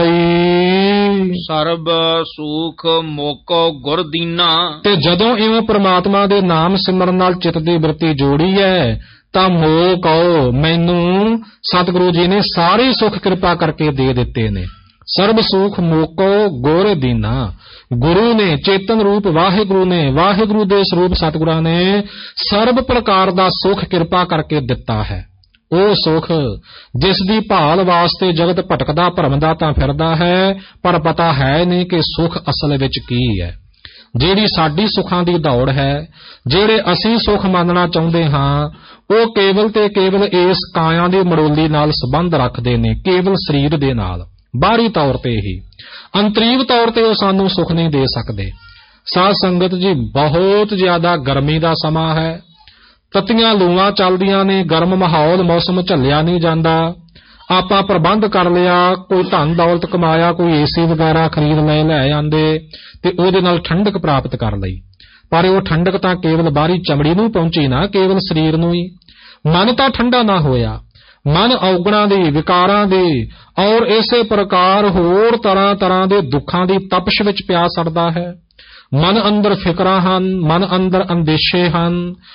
ਗਈ। ਸਰਬ ਸੁਖ ਮੋਕੋ ਗੁਰ ਦੀਨਾ। ਤੇ ਜਦੋਂ ਇਉਂ ਪ੍ਰਮਾਤਮਾ ਦੇ ਨਾਮ ਸਿਮਰਨ ਨਾਲ ਚਿੱਤ ਦੀ ਬਿਰਤੀ ਜੋੜੀ ਹੈ, ਤਾਂ ਮੋਹ ਕਹੋ, ਮੈਨੂੰ ਸਤਿਗੁਰੂ ਜੀ ਨੇ ਸਾਰੇ ਸੁਖ ਕਿਰਪਾ ਕਰਕੇ ਦੇ ਦਿੱਤੇ ਨੇ। ਸਰਬ ਸੁਖ ਮੋਕੋ ਗੁਰ ਦੀਨਾ, ਗੁਰੂ ਨੇ, ਚੇਤਨ ਰੂਪ ਵਾਹਿਗੁਰੂ ਨੇ, ਵਾਹਿਗੁਰੂ ਦੇ ਸਰੂਪ ਸਤਿਗੁਰਾਂ ਨੇ ਸਰਬ ਪ੍ਰਕਾਰ ਦਾ ਸੁਖ ਕਿਰਪਾ ਕਰਕੇ ਦਿੱਤਾ ਹੈ। ਉਹ ਸੁਖ ਜਿਸ ਦੀ ਭਾਲ ਵਾਸਤੇ ਜਗਤ ਭਟਕਦਾ ਭਰਮਦਾ ਤਾਂ ਫਿਰਦਾ ਹੈ, ਪਰ ਪਤਾ ਹੈ ਨਹੀਂ ਕਿ ਸੁਖ ਅਸਲ ਵਿੱਚ ਕੀ ਹੈ। ਜਿਹੜੀ ਸਾਡੀ ਸੁੱਖਾਂ ਦੀ ਦੌੜ ਹੈ, ਜਿਹੜੇ ਅਸੀਂ ਸੁਖ ਮੰਨਣਾ ਚਾਹੁੰਦੇ ਹਾਂ, ਉਹ ਕੇਵਲ ਤੇ ਕੇਵਲ ਇਸ ਕਾਇਆ ਦੀ ਮੜੋਲੀ ਨਾਲ ਸੰਬੰਧ ਰੱਖਦੇ ਨੇ, ਕੇਵਲ ਸਰੀਰ ਦੇ ਨਾਲ, ਬਾਹਰੀ ਤੌਰ ਤੇ ਹੀ। ਅੰਤਰੀਵ ਤੌਰ ਤੇ ਉਹ ਸਾਨੂੰ ਸੁਖ ਨਹੀਂ ਦੇ ਸਕਦੇ। ਸਾਧ ਸੰਗਤ ਜੀ, ਬਹੁਤ ਜ਼ਿਆਦਾ ਗਰਮੀ ਦਾ ਸਮਾਂ ਹੈ, ਤੱਤੀਆਂ ਲੂਆਂ ਚੱਲਦੀਆਂ ਨੇ, ਗਰਮ ਮਾਹੌਲ, ਮੌਸਮ ਝੱਲਿਆ ਨਹੀਂ ਜਾਂਦਾ। ਆਪਾਂ ਪ੍ਰਬੰਧ ਕਰ ਲਿਆ, ਕੋਈ ਧਨ ਦੌਲਤ ਕਮਾਇਆ, ਕੋਈ ਏਸੀ ਵਗੈਰਾ ਖਰੀਦ ਲੈ ਲੈ ਆਂਦੇ ਤੇ ਉਹਦੇ ਨਾਲ ਠੰਡਕ ਪ੍ਰਾਪਤ ਕਰ ਲਈ। ਪਰ ਉਹ ਠੰਡਕ ਤਾਂ ਕੇਵਲ ਬਾਹਰੀ ਚਮੜੀ ਨੂੰ ਪਹੁੰਚੀ ਨਾ, ਕੇਵਲ ਸਰੀਰ ਨੂੰ ਹੀ। ਮਨ ਤਾਂ ਠੰਡਾ ਨਾ ਹੋਇਆ। ਮਨ ਔਗਣਾਂ ਦੀ, ਵਿਕਾਰਾਂ ਦੀ ਔਰ ਇਸੇ ਪ੍ਰਕਾਰ ਹੋਰ ਤਰ੍ਹਾਂ ਤਰ੍ਹਾਂ ਦੇ ਦੁੱਖਾਂ ਦੀ ਤਪਸ਼ ਵਿੱਚ ਪਿਆ ਸੜਦਾ ਹੈ। ਮਨ ਅੰਦਰ ਫਿਕਰਾਂ ਹਨ, ਮਨ ਅੰਦਰ ਅੰਦੇਸ਼ੇ ਹਨ,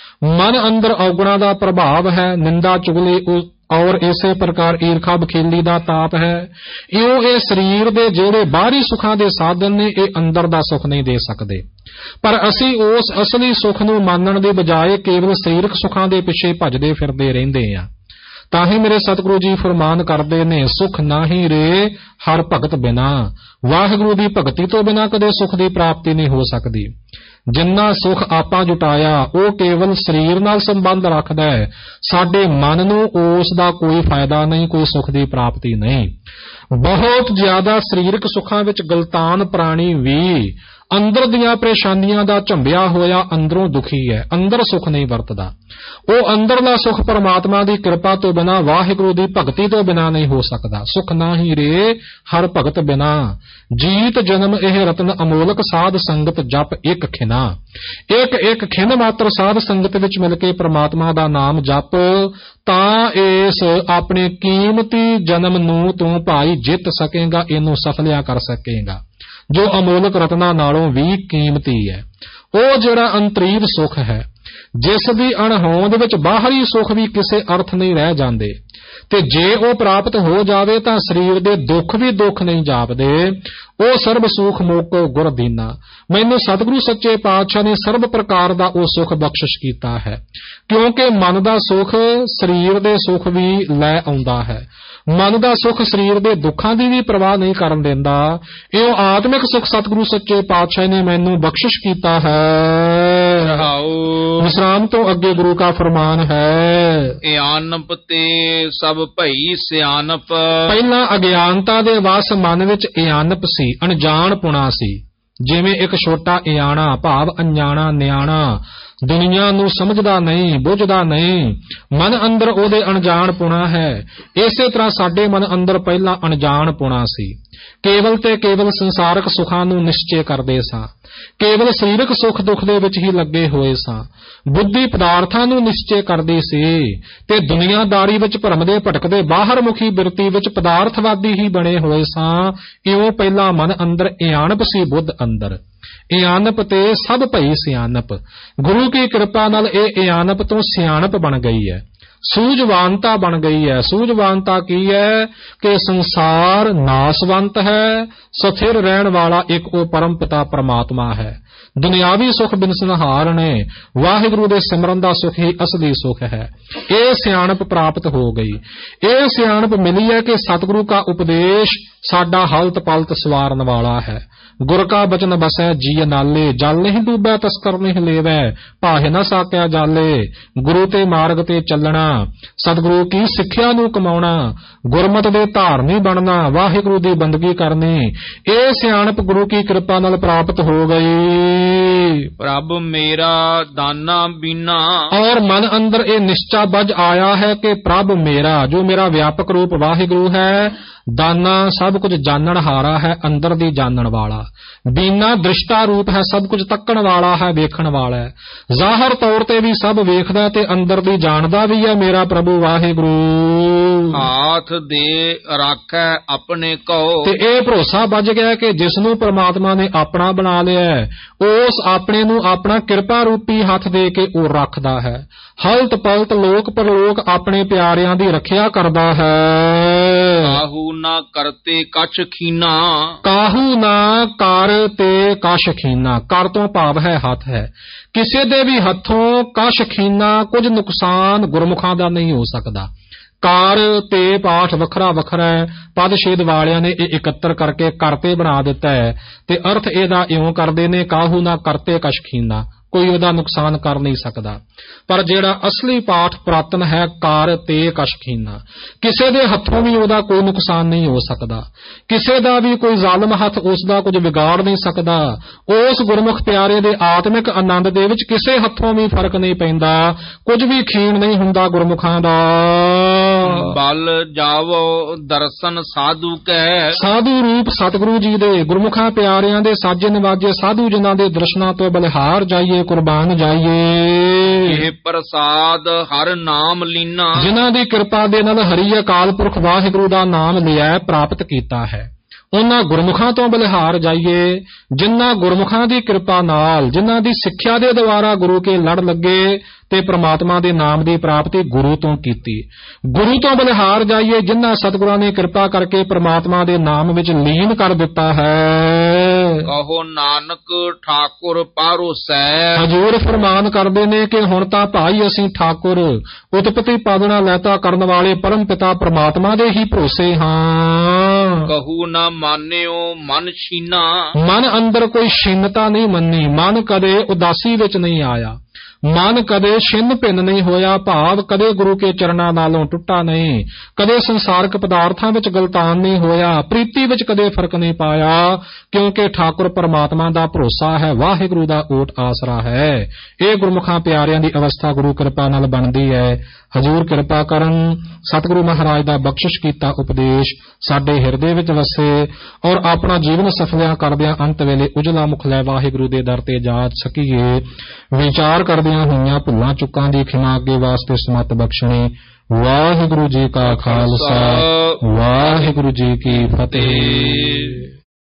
ਮਨ ਅੰਦਰ ਔਗਣਾਂ ਦਾ ਪ੍ਰਭਾਵ ਹੈ, ਨਿੰਦਾ ਚੁਗਲੀ ਔਰ ਇਸੇ ਪ੍ਰਕਾਰ ਈਰਖਾ ਬਖੇਲੀ ਦਾ ਤਾਪ ਹੈ। ਇਉਂ ਇਹ ਸਰੀਰ ਦੇ ਜਿਹੜੇ ਬਾਹਰੀ ਸੁੱਖਾਂ ਦੇ ਸਾਧਨ ਨੇ, ਇਹ ਅੰਦਰ ਦਾ ਸੁੱਖ ਨਹੀਂ ਦੇ ਸਕਦੇ। ਪਰ ਅਸੀਂ ਉਸ ਅਸਲੀ ਸੁੱਖ ਨੂੰ ਮੰਨਣ ਦੇ ਬਜਾਏ ਕੇਵਲ ਸਰੀਰਕ ਸੁੱਖਾਂ ਦੇ ਪਿੱਛੇ ਭੱਜਦੇ ਫਿਰਦੇ ਰਹਿੰਦੇ ਹਾਂ। ਤਾਂ ਹੀ ਮੇਰੇ ਸਤਿਗੁਰੂ ਜੀ ਫਰਮਾਨ ਕਰਦੇ ਨੇ, ਸੁਖ ਨਾਹੀ ਰੇ ਹਰ ਭਗਤ ਬਿਨਾ। ਵਾਹਿਗੁਰੂ ਦੀ ਭਗਤੀ ਤੋਂ ਬਿਨਾ ਕਦੇ ਸੁਖ ਦੀ ਪ੍ਰਾਪਤੀ ਨਹੀਂ ਹੋ ਸਕਦੀ। ਜਿੰਨਾ ਸੁਖ ਆਪਾਂ ਜੁਟਾਇਆ ਉਹ ਕੇਵਲ ਸਰੀਰ ਨਾਲ ਸੰਬੰਧ ਰੱਖਦਾ ਹੈ। ਸਾਡੇ ਮਨ ਨੂੰ ਉਸ ਦਾ ਕੋਈ ਫਾਇਦਾ ਨਹੀਂ, ਕੋਈ ਸੁਖ ਦੀ ਪ੍ਰਾਪਤੀ ਨਹੀਂ। ਬਹੁਤ ਜ਼ਿਆਦਾ ਸਰੀਰਕ ਸੁੱਖਾਂ ਵਿੱਚ ਗਲਤਾਨ ਪ੍ਰਾਣੀ ਵੀ ਅੰਦਰ ਦੀਆਂ ਪਰੇਸ਼ਾਨੀਆਂ ਦਾ ਝੰਬਿਆ ਹੋਇਆ ਅੰਦਰੋਂ ਦੁਖੀ ਹੈ, ਅੰਦਰ ਸੁਖ ਨਹੀਂ ਵਰਤਦਾ। ਉਹ ਅੰਦਰਲਾ ਸੁਖ ਪਰਮਾਤਮਾ ਦੀ ਕਿਰਪਾ ਤੋਂ ਬਿਨਾ, ਵਾਹਿਗੁਰੂ ਦੀ ਭਗਤੀ ਤੋਂ ਬਿਨਾ ਨਹੀਂ ਹੋ ਸਕਦਾ। ਸੁਖ ਨਾਹੀ ਰੇ ਹਰ ਭਗਤ ਬਿਨਾ, ਜੀਤ ਜਨਮ ਇਹ ਰਤਨ ਅਮੋਲਕ, ਸਾਧ ਸੰਗਤ ਜਪ ਇੱਕ ਖਿਨਾ। ਇੱਕ ਇੱਕ ਖਿਨ ਮਾਤਰ ਸਾਧ ਸੰਗਤ ਵਿੱਚ ਮਿਲ ਕੇ ਪਰਮਾਤਮਾ ਦਾ ਨਾਮ ਜਪ, ਤਾਂ ਇਸ ਆਪਣੇ ਕੀਮਤੀ ਜਨਮ ਨੂੰ ਤੂੰ ਭਾਈ ਜਿੱਤ ਸਕੇਗਾ, ਇਹਨੂੰ ਸਫਲਿਆ ਕਰ ਸਕੇਗਾ, ਜੋ ਅਮੋਲਕ ਰਤਨਾਂ ਨਾਲੋਂ ਵੀ ਕੀਮਤੀ ਹੈ। ਉਹ ਜਿਹੜਾ ਅੰਤਰੀਵ ਸੁਖ ਹੈ, ਜਿਸ ਦੀ ਅਣਹੋਂਦ ਵਿੱਚ ਬਾਹਰੀ ਸੁਖ ਵੀ ਕਿਸੇ ਅਰਥ ਨਹੀਂ ਰਹਿ ਜਾਂਦੇ, ਤੇ ਜੇ ਉਹ ਪ੍ਰਾਪਤ ਹੋ ਜਾਵੇ ਤਾਂ ਸਰੀਰ ਦੇ ਦੁੱਖ ਵੀ ਦੁੱਖ ਨਹੀਂ ਜਾਪਦੇ। ਉਹ ਸਰਬ ਸੁਖ ਮੋਕੋ ਗੁਰ ਦੀਨਾ। ਮੈਨੂੰ ਸਤਿਗੁਰੂ ਸੱਚੇ ਪਾਤਸ਼ਾਹ ਨੇ ਸਰਬ ਪ੍ਰਕਾਰ ਦਾ ਉਹ ਸੁਖ ਬਖਸ਼ਿਸ਼ ਕੀਤਾ ਹੈ, ਕਿਉਂਕਿ ਮਨ ਦਾ ਸੁਖ ਸਰੀਰ ਦੇ ਸੁਖ ਵੀ ਲੈ ਆਉਂਦਾ ਹੈ। ਮਨ ਦਾ ਸੁਖ ਸਰੀਰ ਦੇ ਦੁੱਖਾਂ ਦੀ ਵੀ ਪਰਵਾਹ ਨਹੀਂ ਕਰਨ ਦਿੰਦਾ। ਇਹ ਆਤਮਿਕ ਸੁਖ ਸਤਿਗੁਰੂ ਸੱਚੇ ਪਾਤਸ਼ਾਹ ਨੇ ਮੈਨੂੰ ਬਖਸ਼ਿਸ਼ ਕੀਤਾ ਹੈ। ਵਿਸਰਾਮ ਤੋਂ ਅੱਗੇ ਗੁਰੂ ਕਾ ਫਰਮਾਨ ਹੈ, ਇਆਨਪ ਤੇ ਸਭ ਭਈ ਸਿਆਨਪ। ਪਹਿਲਾਂ ਅਗਿਆਨਤਾ ਦੇ ਵਸ ਮਨ ਵਿੱਚ ਇਆਨਪ ਸੀ, ਅਣਜਾਣਪੁਣਾ ਸੀ। ਜਿਵੇਂ ਇੱਕ ਛੋਟਾ ਇਆਣਾ ਭਾਵ ਅਣਜਾਣਾ ਨਿਆਣਾ ਦੁਨੀਆ ਨੂੰ ਸਮਝਦਾ ਨਹੀਂ, ਬੁੱਝਦਾ ਨਹੀਂ, ਮਨ ਅੰਦਰ ਉਹਦੇ ਅਣਜਾਣਪੁਣਾ ਹੈ। ਇਸੇ ਤਰ੍ਹਾਂ ਸਾਡੇ ਮਨ ਅੰਦਰ ਪਹਿਲਾਂ ਅਣਜਾਣਪੁਣਾ ਸੀ। ਕੇਵਲ ਤੇ ਕੇਵਲ ਸੰਸਾਰਕ ਸੁੱਖਾਂ ਨੂੰ ਨਿਸ਼ਚੈ ਕਰਦੇ ਸਾਂ, ਕੇਵਲ ਸਰੀਰਕ ਸੁੱਖ ਦੁੱਖ ਦੇ ਵਿੱਚ ਹੀ ਲੱਗੇ ਹੋਏ ਸਾਂ। ਬੁੱਧੀ ਪਦਾਰਥਾਂ ਨੂੰ ਨਿਸ਼ਚੈ ਕਰਦੀ ਸੀ ਤੇ ਦੁਨੀਆਦਾਰੀ ਵਿੱਚ ਭਰਮਦੇ ਭਟਕਦੇ ਬਾਹਰ ਮੁਖੀ ਬਿਰਤੀ ਵਿੱਚ ਪਦਾਰਥਵਾਦੀ ਹੀ ਬਣੇ ਹੋਏ ਸਾਂ। ਇਉਂ ਪਹਿਲਾਂ ਮਨ ਅੰਦਰ ਇਆਨਪ ਸੀ, ਬੁੱਧ ਅੰਦਰ ਇਆਨਪ ਤੇ ਸਭ ਭਈ ਸਿਆਨਪ। ਗੁਰੂ ਕੀ ਕਿਰਪਾ ਨਾਲ ਇਹ ਇਆਨਪ ਤੋਂ ਸਿਆਣਪ ਬਣ ਗਈ ਹੈ। ਸੂਝਵਾਨਤਾ ਬਣ ਗਈ ਹੈ। ਸੂਝਵਾਨਤਾ ਕੀ ਹੈ ਕਿ ਸੰਸਾਰ ਨਾਸਵੰਤ ਹੈ, ਸਥਿਰ ਰਹਿਣ ਵਾਲਾ ਇੱਕ ਉਹ ਪਰਮ ਪਿਤਾ ਪਰਮਾਤਮਾ ਹੈ। ਦੁਨਿਆਵੀ ਸੁਖ ਬਿਨਸਨਹਾਰ ਨੇ, ਵਾਹਿਗੁਰੂ ਦੇ ਸਿਮਰਨ ਦਾ ਸੁਖ ਹੀ ਅਸਲੀ ਸੁਖ ਹੈ। ਇਹ ਸਿਆਣਪ ਪ੍ਰਾਪਤ ਹੋ ਗਈ। ਇਹ ਸਿਆਣਪ ਮਿਲੀ ਹੈ ਕਿ ਸਤਿਗੁਰੂ ਦਾ ਉਪਦੇਸ਼ ਸਾਡਾ ਹਲਤ ਪਲਤ ਸਵਾਰਨ ਵਾਲਾ ਹੈ। ਗੁਰ ਕਾ ਬਚਨ ਬਸੈ ਜੀ ਨਾਲੇ, ਜਲ ਨਹੀਂ ਡੂਬੈ ਤਸਕਰ ਨਹੀਂ ਲੇਵੈ, ਭਾਹੇ ਨਾ ਸਾਕਿਆ ਜਾਲੇ। ਗੁਰੂ ਤੇ ਮਾਰਗ ਤੇ ਚੱਲਣਾ, ਸਤਿਗੁਰੂ ਕੀ ਸਿੱਖਿਆ ਨੂੰ ਕਮਾਉਣਾ, ਗੁਰਮਤਿ ਦੇ ਧਾਰਨੀ ਬਣਨਾ, ਵਾਹਿਗੁਰੂ ਦੀ ਬੰਦਗੀ ਕਰਨੀ, ਇਹ ਸਿਆਣਪ ਗੁਰੂ ਕੀ ਕਿਰਪਾ ਨਾਲ ਪ੍ਰਾਪਤ ਹੋ ਗਈ। ਪ੍ਰਭ ਮੇਰਾ ਦਾਨਾ ਬੀਨਾ, ਔਰ ਮਨ ਅੰਦਰ ਇਹ ਨਿਸ਼ਚਾ ਬੱਝ ਆਇਆ ਹੈ ਕਿ ਪ੍ਰਭ ਮੇਰਾ, ਜੋ ਮੇਰਾ ਵਿਆਪਕ ਰੂਪ ਵਾਹਿਗੁਰੂ ਹੈ, ਦਾਨਾ ਸਭ ਕੁਝ ਜਾਣਨ ਹਾਰਾ ਹੈ, ਅੰਦਰ ਦੀ ਜਾਣਨ ਵਾਲਾ। ਬੀਨਾ ਦ੍ਰਿਸ਼ਟਾ ਰੂਪ ਹੈ, ਸਭ ਕੁਝ ਤੱਕਣ ਵਾਲਾ ਹੈ, ਵੇਖਣ ਵਾਲਾ ਹੈ। ਜ਼ਾਹਰ ਤੌਰ ਤੇ ਵੀ ਸਭ ਵੇਖਦਾ ਤੇ ਅੰਦਰ ਦੀ ਜਾਣਦਾ ਵੀ ਹੈ ਮੇਰਾ ਪ੍ਰਭੂ ਵਾਹਿਗੁਰੂ। ਹਾਥ ਦੇ ਰਾਖੈ ਆਪਣੇ ਕੋ, ਤੇ ਇਹ ਭਰੋਸਾ ਬੱਝ ਗਿਆ ਕਿ ਜਿਸ ਨੂੰ ਪ੍ਰਮਾਤਮਾ ਨੇ ਆਪਣਾ ਬਣਾ ਲਿਆ, ਉਸ ਆਪਣੇ ਨੂੰ ਆਪਣਾ ਕਿਰਪਾ ਰੂਪੀ ਹੱਥ ਦੇ ਕੇ ਉਹ ਰੱਖਦਾ ਹੈ। ਹਲਤ ਪਲਤ ਲੋਕ ਪਰਲੋਕ ਆਪਣੇ ਪਿਆਰਿਆਂ ਦੀ ਰੱਖਿਆ ਕਰਦਾ ਹੈ। ਕਾਹੂ ਨਾ ਕਰਤੇ ਕਛ ਖੀਨਾ, ਕਾਹੂ ਨਾ ਕਰ ਤੇ ਕਛ ਖੀਨਾ, ਕਰ ਤੋਂ ਭਾਵ ਹੈ ਹੱਥ ਹੈ। ਕਿਸੇ ਦੇ ਵੀ ਹੱਥੋਂ ਕਛ ਖੀਨਾ, ਕੁਝ ਨੁਕਸਾਨ ਗੁਰਮੁਖਾਂ ਦਾ ਨਹੀਂ ਹੋ ਸਕਦਾ। ਕਾਰ ਤੇ ਪਾਠ ਵੱਖਰਾ ਵੱਖਰਾ ਹੈ, ਪਦ ਛੇਦ ਵਾਲਿਆਂ ਨੇ ਇਹ ਇਕੱਤਰ ਕਰਕੇ ਕਰਤੇ ਬਣਾ ਦਿੱਤਾ ਹੈ ਤੇ ਅਰਥ ਇਹਦਾ ਇਉਂ ਕਰਦੇ ਨੇ, ਕਾਹੂ ਨਾ ਕਰਤੇ ਕਛ ਖੀਨਾ, ਕੋਈ ਉਹਦਾ ਨੁਕਸਾਨ ਕਰ ਨਹੀਂ ਸਕਦਾ। ਪਰ ਜਿਹੜਾ ਅਸਲੀ ਪਾਠ ਪੁਰਾਤਨ ਹੈ, ਕਾਰ ਤੇ ਕਛ ਖੀਨਾ, ਕਿਸੇ ਦੇ ਹੱਥੋਂ ਵੀ ਉਹਦਾ ਕੋਈ ਨੁਕਸਾਨ ਨਹੀਂ ਹੋ ਸਕਦਾ। ਕਿਸੇ ਦਾ ਵੀ ਕੋਈ ਜ਼ਾਲਮ ਹੱਥ ਉਸ ਦਾ ਕੁਝ ਵਿਗਾੜ ਨਹੀਂ ਸਕਦਾ। ਉਸ ਗੁਰਮੁਖ ਪਿਆਰੇ ਦੇ ਆਤਮਿਕ ਆਨੰਦ ਦੇ ਵਿੱਚ ਕਿਸੇ ਹੱਥੋਂ ਵੀ ਫਰਕ ਨਹੀਂ ਪੈਂਦਾ, ਕੁਝ ਵੀ ਖੀਣ ਨਹੀਂ ਹੁੰਦਾ ਗੁਰਮੁਖਾਂ ਦਾ। ਬਲ ਜਾਵੋ ਦਰਸ਼ਨ ਸਾਧੂ ਕੈ, ਸਾਧੂ ਰੂਪ ਸਤਿਗੁਰੂ ਜੀ ਦੇ, ਗੁਰਮੁਖਾਂ ਪਿਆਰਿਆਂ ਦੇ ਸਾਜੇ ਨਿਵਾਜੇ ਸਾਧੂ ਜਿਨ੍ਹਾਂ ਦੇ ਦਰਸ਼ਨਾਂ ਤੋਂ ਬਲਿਹਾਰ ਜਾਈਏ, ਕੁਰਬਾਨ ਜਾਈਏ। ਇਹ ਪ੍ਰਸਾਦ ਹਰ ਨਾਮ ਲੀਨਾ, ਜਿਨ੍ਹਾਂ ਦੀ ਕਿਰਪਾ ਦੇ ਨਾਲ ਹਰੀ ਅਕਾਲ ਪੁਰਖ ਵਾਹਿਗੁਰੂ ਦਾ ਨਾਮ ਲਿਆ ਪ੍ਰਾਪਤ ਕੀਤਾ ਹੈ, ਉਹਨਾਂ ਗੁਰਮੁਖਾਂ ਤੋਂ ਬਲਿਹਾਰ ਜਾਈਏ ਜਿਨ੍ਹਾਂ ਗੁਰਮੁਖਾਂ ਦੀ ਕਿਰਪਾ ਨਾਲ, ਜਿਨ੍ਹਾਂ ਦੀ ਸਿੱਖਿਆ ਦੇ ਦੁਆਰਾ ਗੁਰੂ ਕੇ ਲੜ ਲੱਗੇ ਤੇ ਪ੍ਰਮਾਤਮਾ ਦੇ ਨਾਮ ਦੀ ਪ੍ਰਾਪਤੀ ਗੁਰੂ ਤੋਂ ਕੀਤੀ। ਗੁਰੂ ਤੋਂ ਬਲਿਹਾਰ ਜਾਈਏ ਜਿਨ੍ਹਾਂ ਸਤਿਗੁਰਾਂ ਨੇ ਕਿਰਪਾ ਕਰਕੇ ਪ੍ਰਮਾਤਮਾ ਦੇ ਨਾਮ ਵਿੱਚ ਲੀਨ ਕਰ ਦਿੱਤਾ ਹੈ। ਕਹੋ ਨਾਨਕ ਠਾਕੁਰ ਪਾਰੋਸੈ, ਹਜ਼ੂਰ ਫਰਮਾਨ ਕਰਦੇ ਨੇ ਕਿ ਹੁਣ ਤਾਂ ਭਾਈ ਅਸੀਂ ਠਾਕੁਰ, ਉਤਪਤੀ ਪਾਲਣਾ ਲੈਤਾ ਕਰਨ ਵਾਲੇ ਪਰਮ ਪਿਤਾ ਪ੍ਰਮਾਤਮਾ ਦੇ ਹੀ ਭਰੋਸੇ ਹਾਂ। ਕਹੂ ਨਾ ਮਾਨਿਓ ਮਨ ਛੀਨਾ, ਮਨ ਅੰਦਰ ਕੋਈ ਛਿੰਨਤਾ ਨਹੀਂ ਮੰਨੀ, ਮਨ ਕਦੇ ਉਦਾਸੀ ਵਿੱਚ ਨਹੀਂ ਆਇਆ, ਮਨ ਕਦੇ ਛਿੰਨ ਭਿੰਨ ਨਹੀਂ ਹੋਇਆ, ਭਾਵ ਕਦੇ ਗੁਰੂ ਕੇ ਚਰਨਾਂ ਨਾਲੋਂ ਟੁੱਟਾ ਨਹੀਂ, ਕਦੇ ਸੰਸਾਰਕ ਪਦਾਰਥਾਂ ਵਿੱਚ ਗਲਤਾਨ ਨਹੀਂ ਹੋਇਆ, ਪ੍ਰੀਤੀ ਵਿੱਚ ਕਦੇ ਫਰਕ ਨਹੀਂ ਪਾਇਆ, ਕਿਉਂਕਿ ਠਾਕੁਰ ਪਰਮਾਤਮਾ ਦਾ ਭਰੋਸਾ ਹੈ, ਵਾਹਿਗੁਰੂ ਦਾ ਓਟ ਆਸਰਾ ਹੈ। ਇਹ ਗੁਰਮੁਖਾਂ ਪਿਆਰਿਆਂ ਦੀ ਅਵਸਥਾ ਗੁਰੂ ਕਿਰਪਾ ਨਾਲ ਬਣਦੀ ਹੈ। ਹਜ਼ੂਰ ਕਿਰਪਾ ਕਰਨ, ਸਤਿਗੁਰੂ ਮਹਾਰਾਜ ਦਾ ਬਖਸ਼ਿਸ਼ ਕੀਤਾ ਉਪਦੇਸ਼ ਸਾਡੇ ਹਿਰਦੇ ਵਿੱਚ ਵਸੇ ਔਰ ਆਪਣਾ ਜੀਵਨ ਸਫਲਿਆਂ ਕਰਦਿਆਂ ਅੰਤ ਵੇਲੇ ਉਜਲਾ ਮੁਖ ਲੈ ਵਾਹਿਗੁਰੂ ਦੇ ਦਰ ਤੇ ਜਾ ਸਕੀਏ। ਵਿਚਾਰ ਕਰਦਿਆਂ ਹੋਈਆਂ ਭੁੱਲਾਂ ਚੁੱਕਾਂ ਦੀ ਖਿਮਾ ਅੱਗੇ ਵਾਸਤੇ ਸਮਤ ਬਖਸ਼ਣੀ। ਵਾਹਿਗੁਰੂ ਜੀ ਕਾ ਖਾਲਸਾ, ਵਾਹਿਗੁਰੂ ਜੀ ਕੀ ਫਤਿਹ।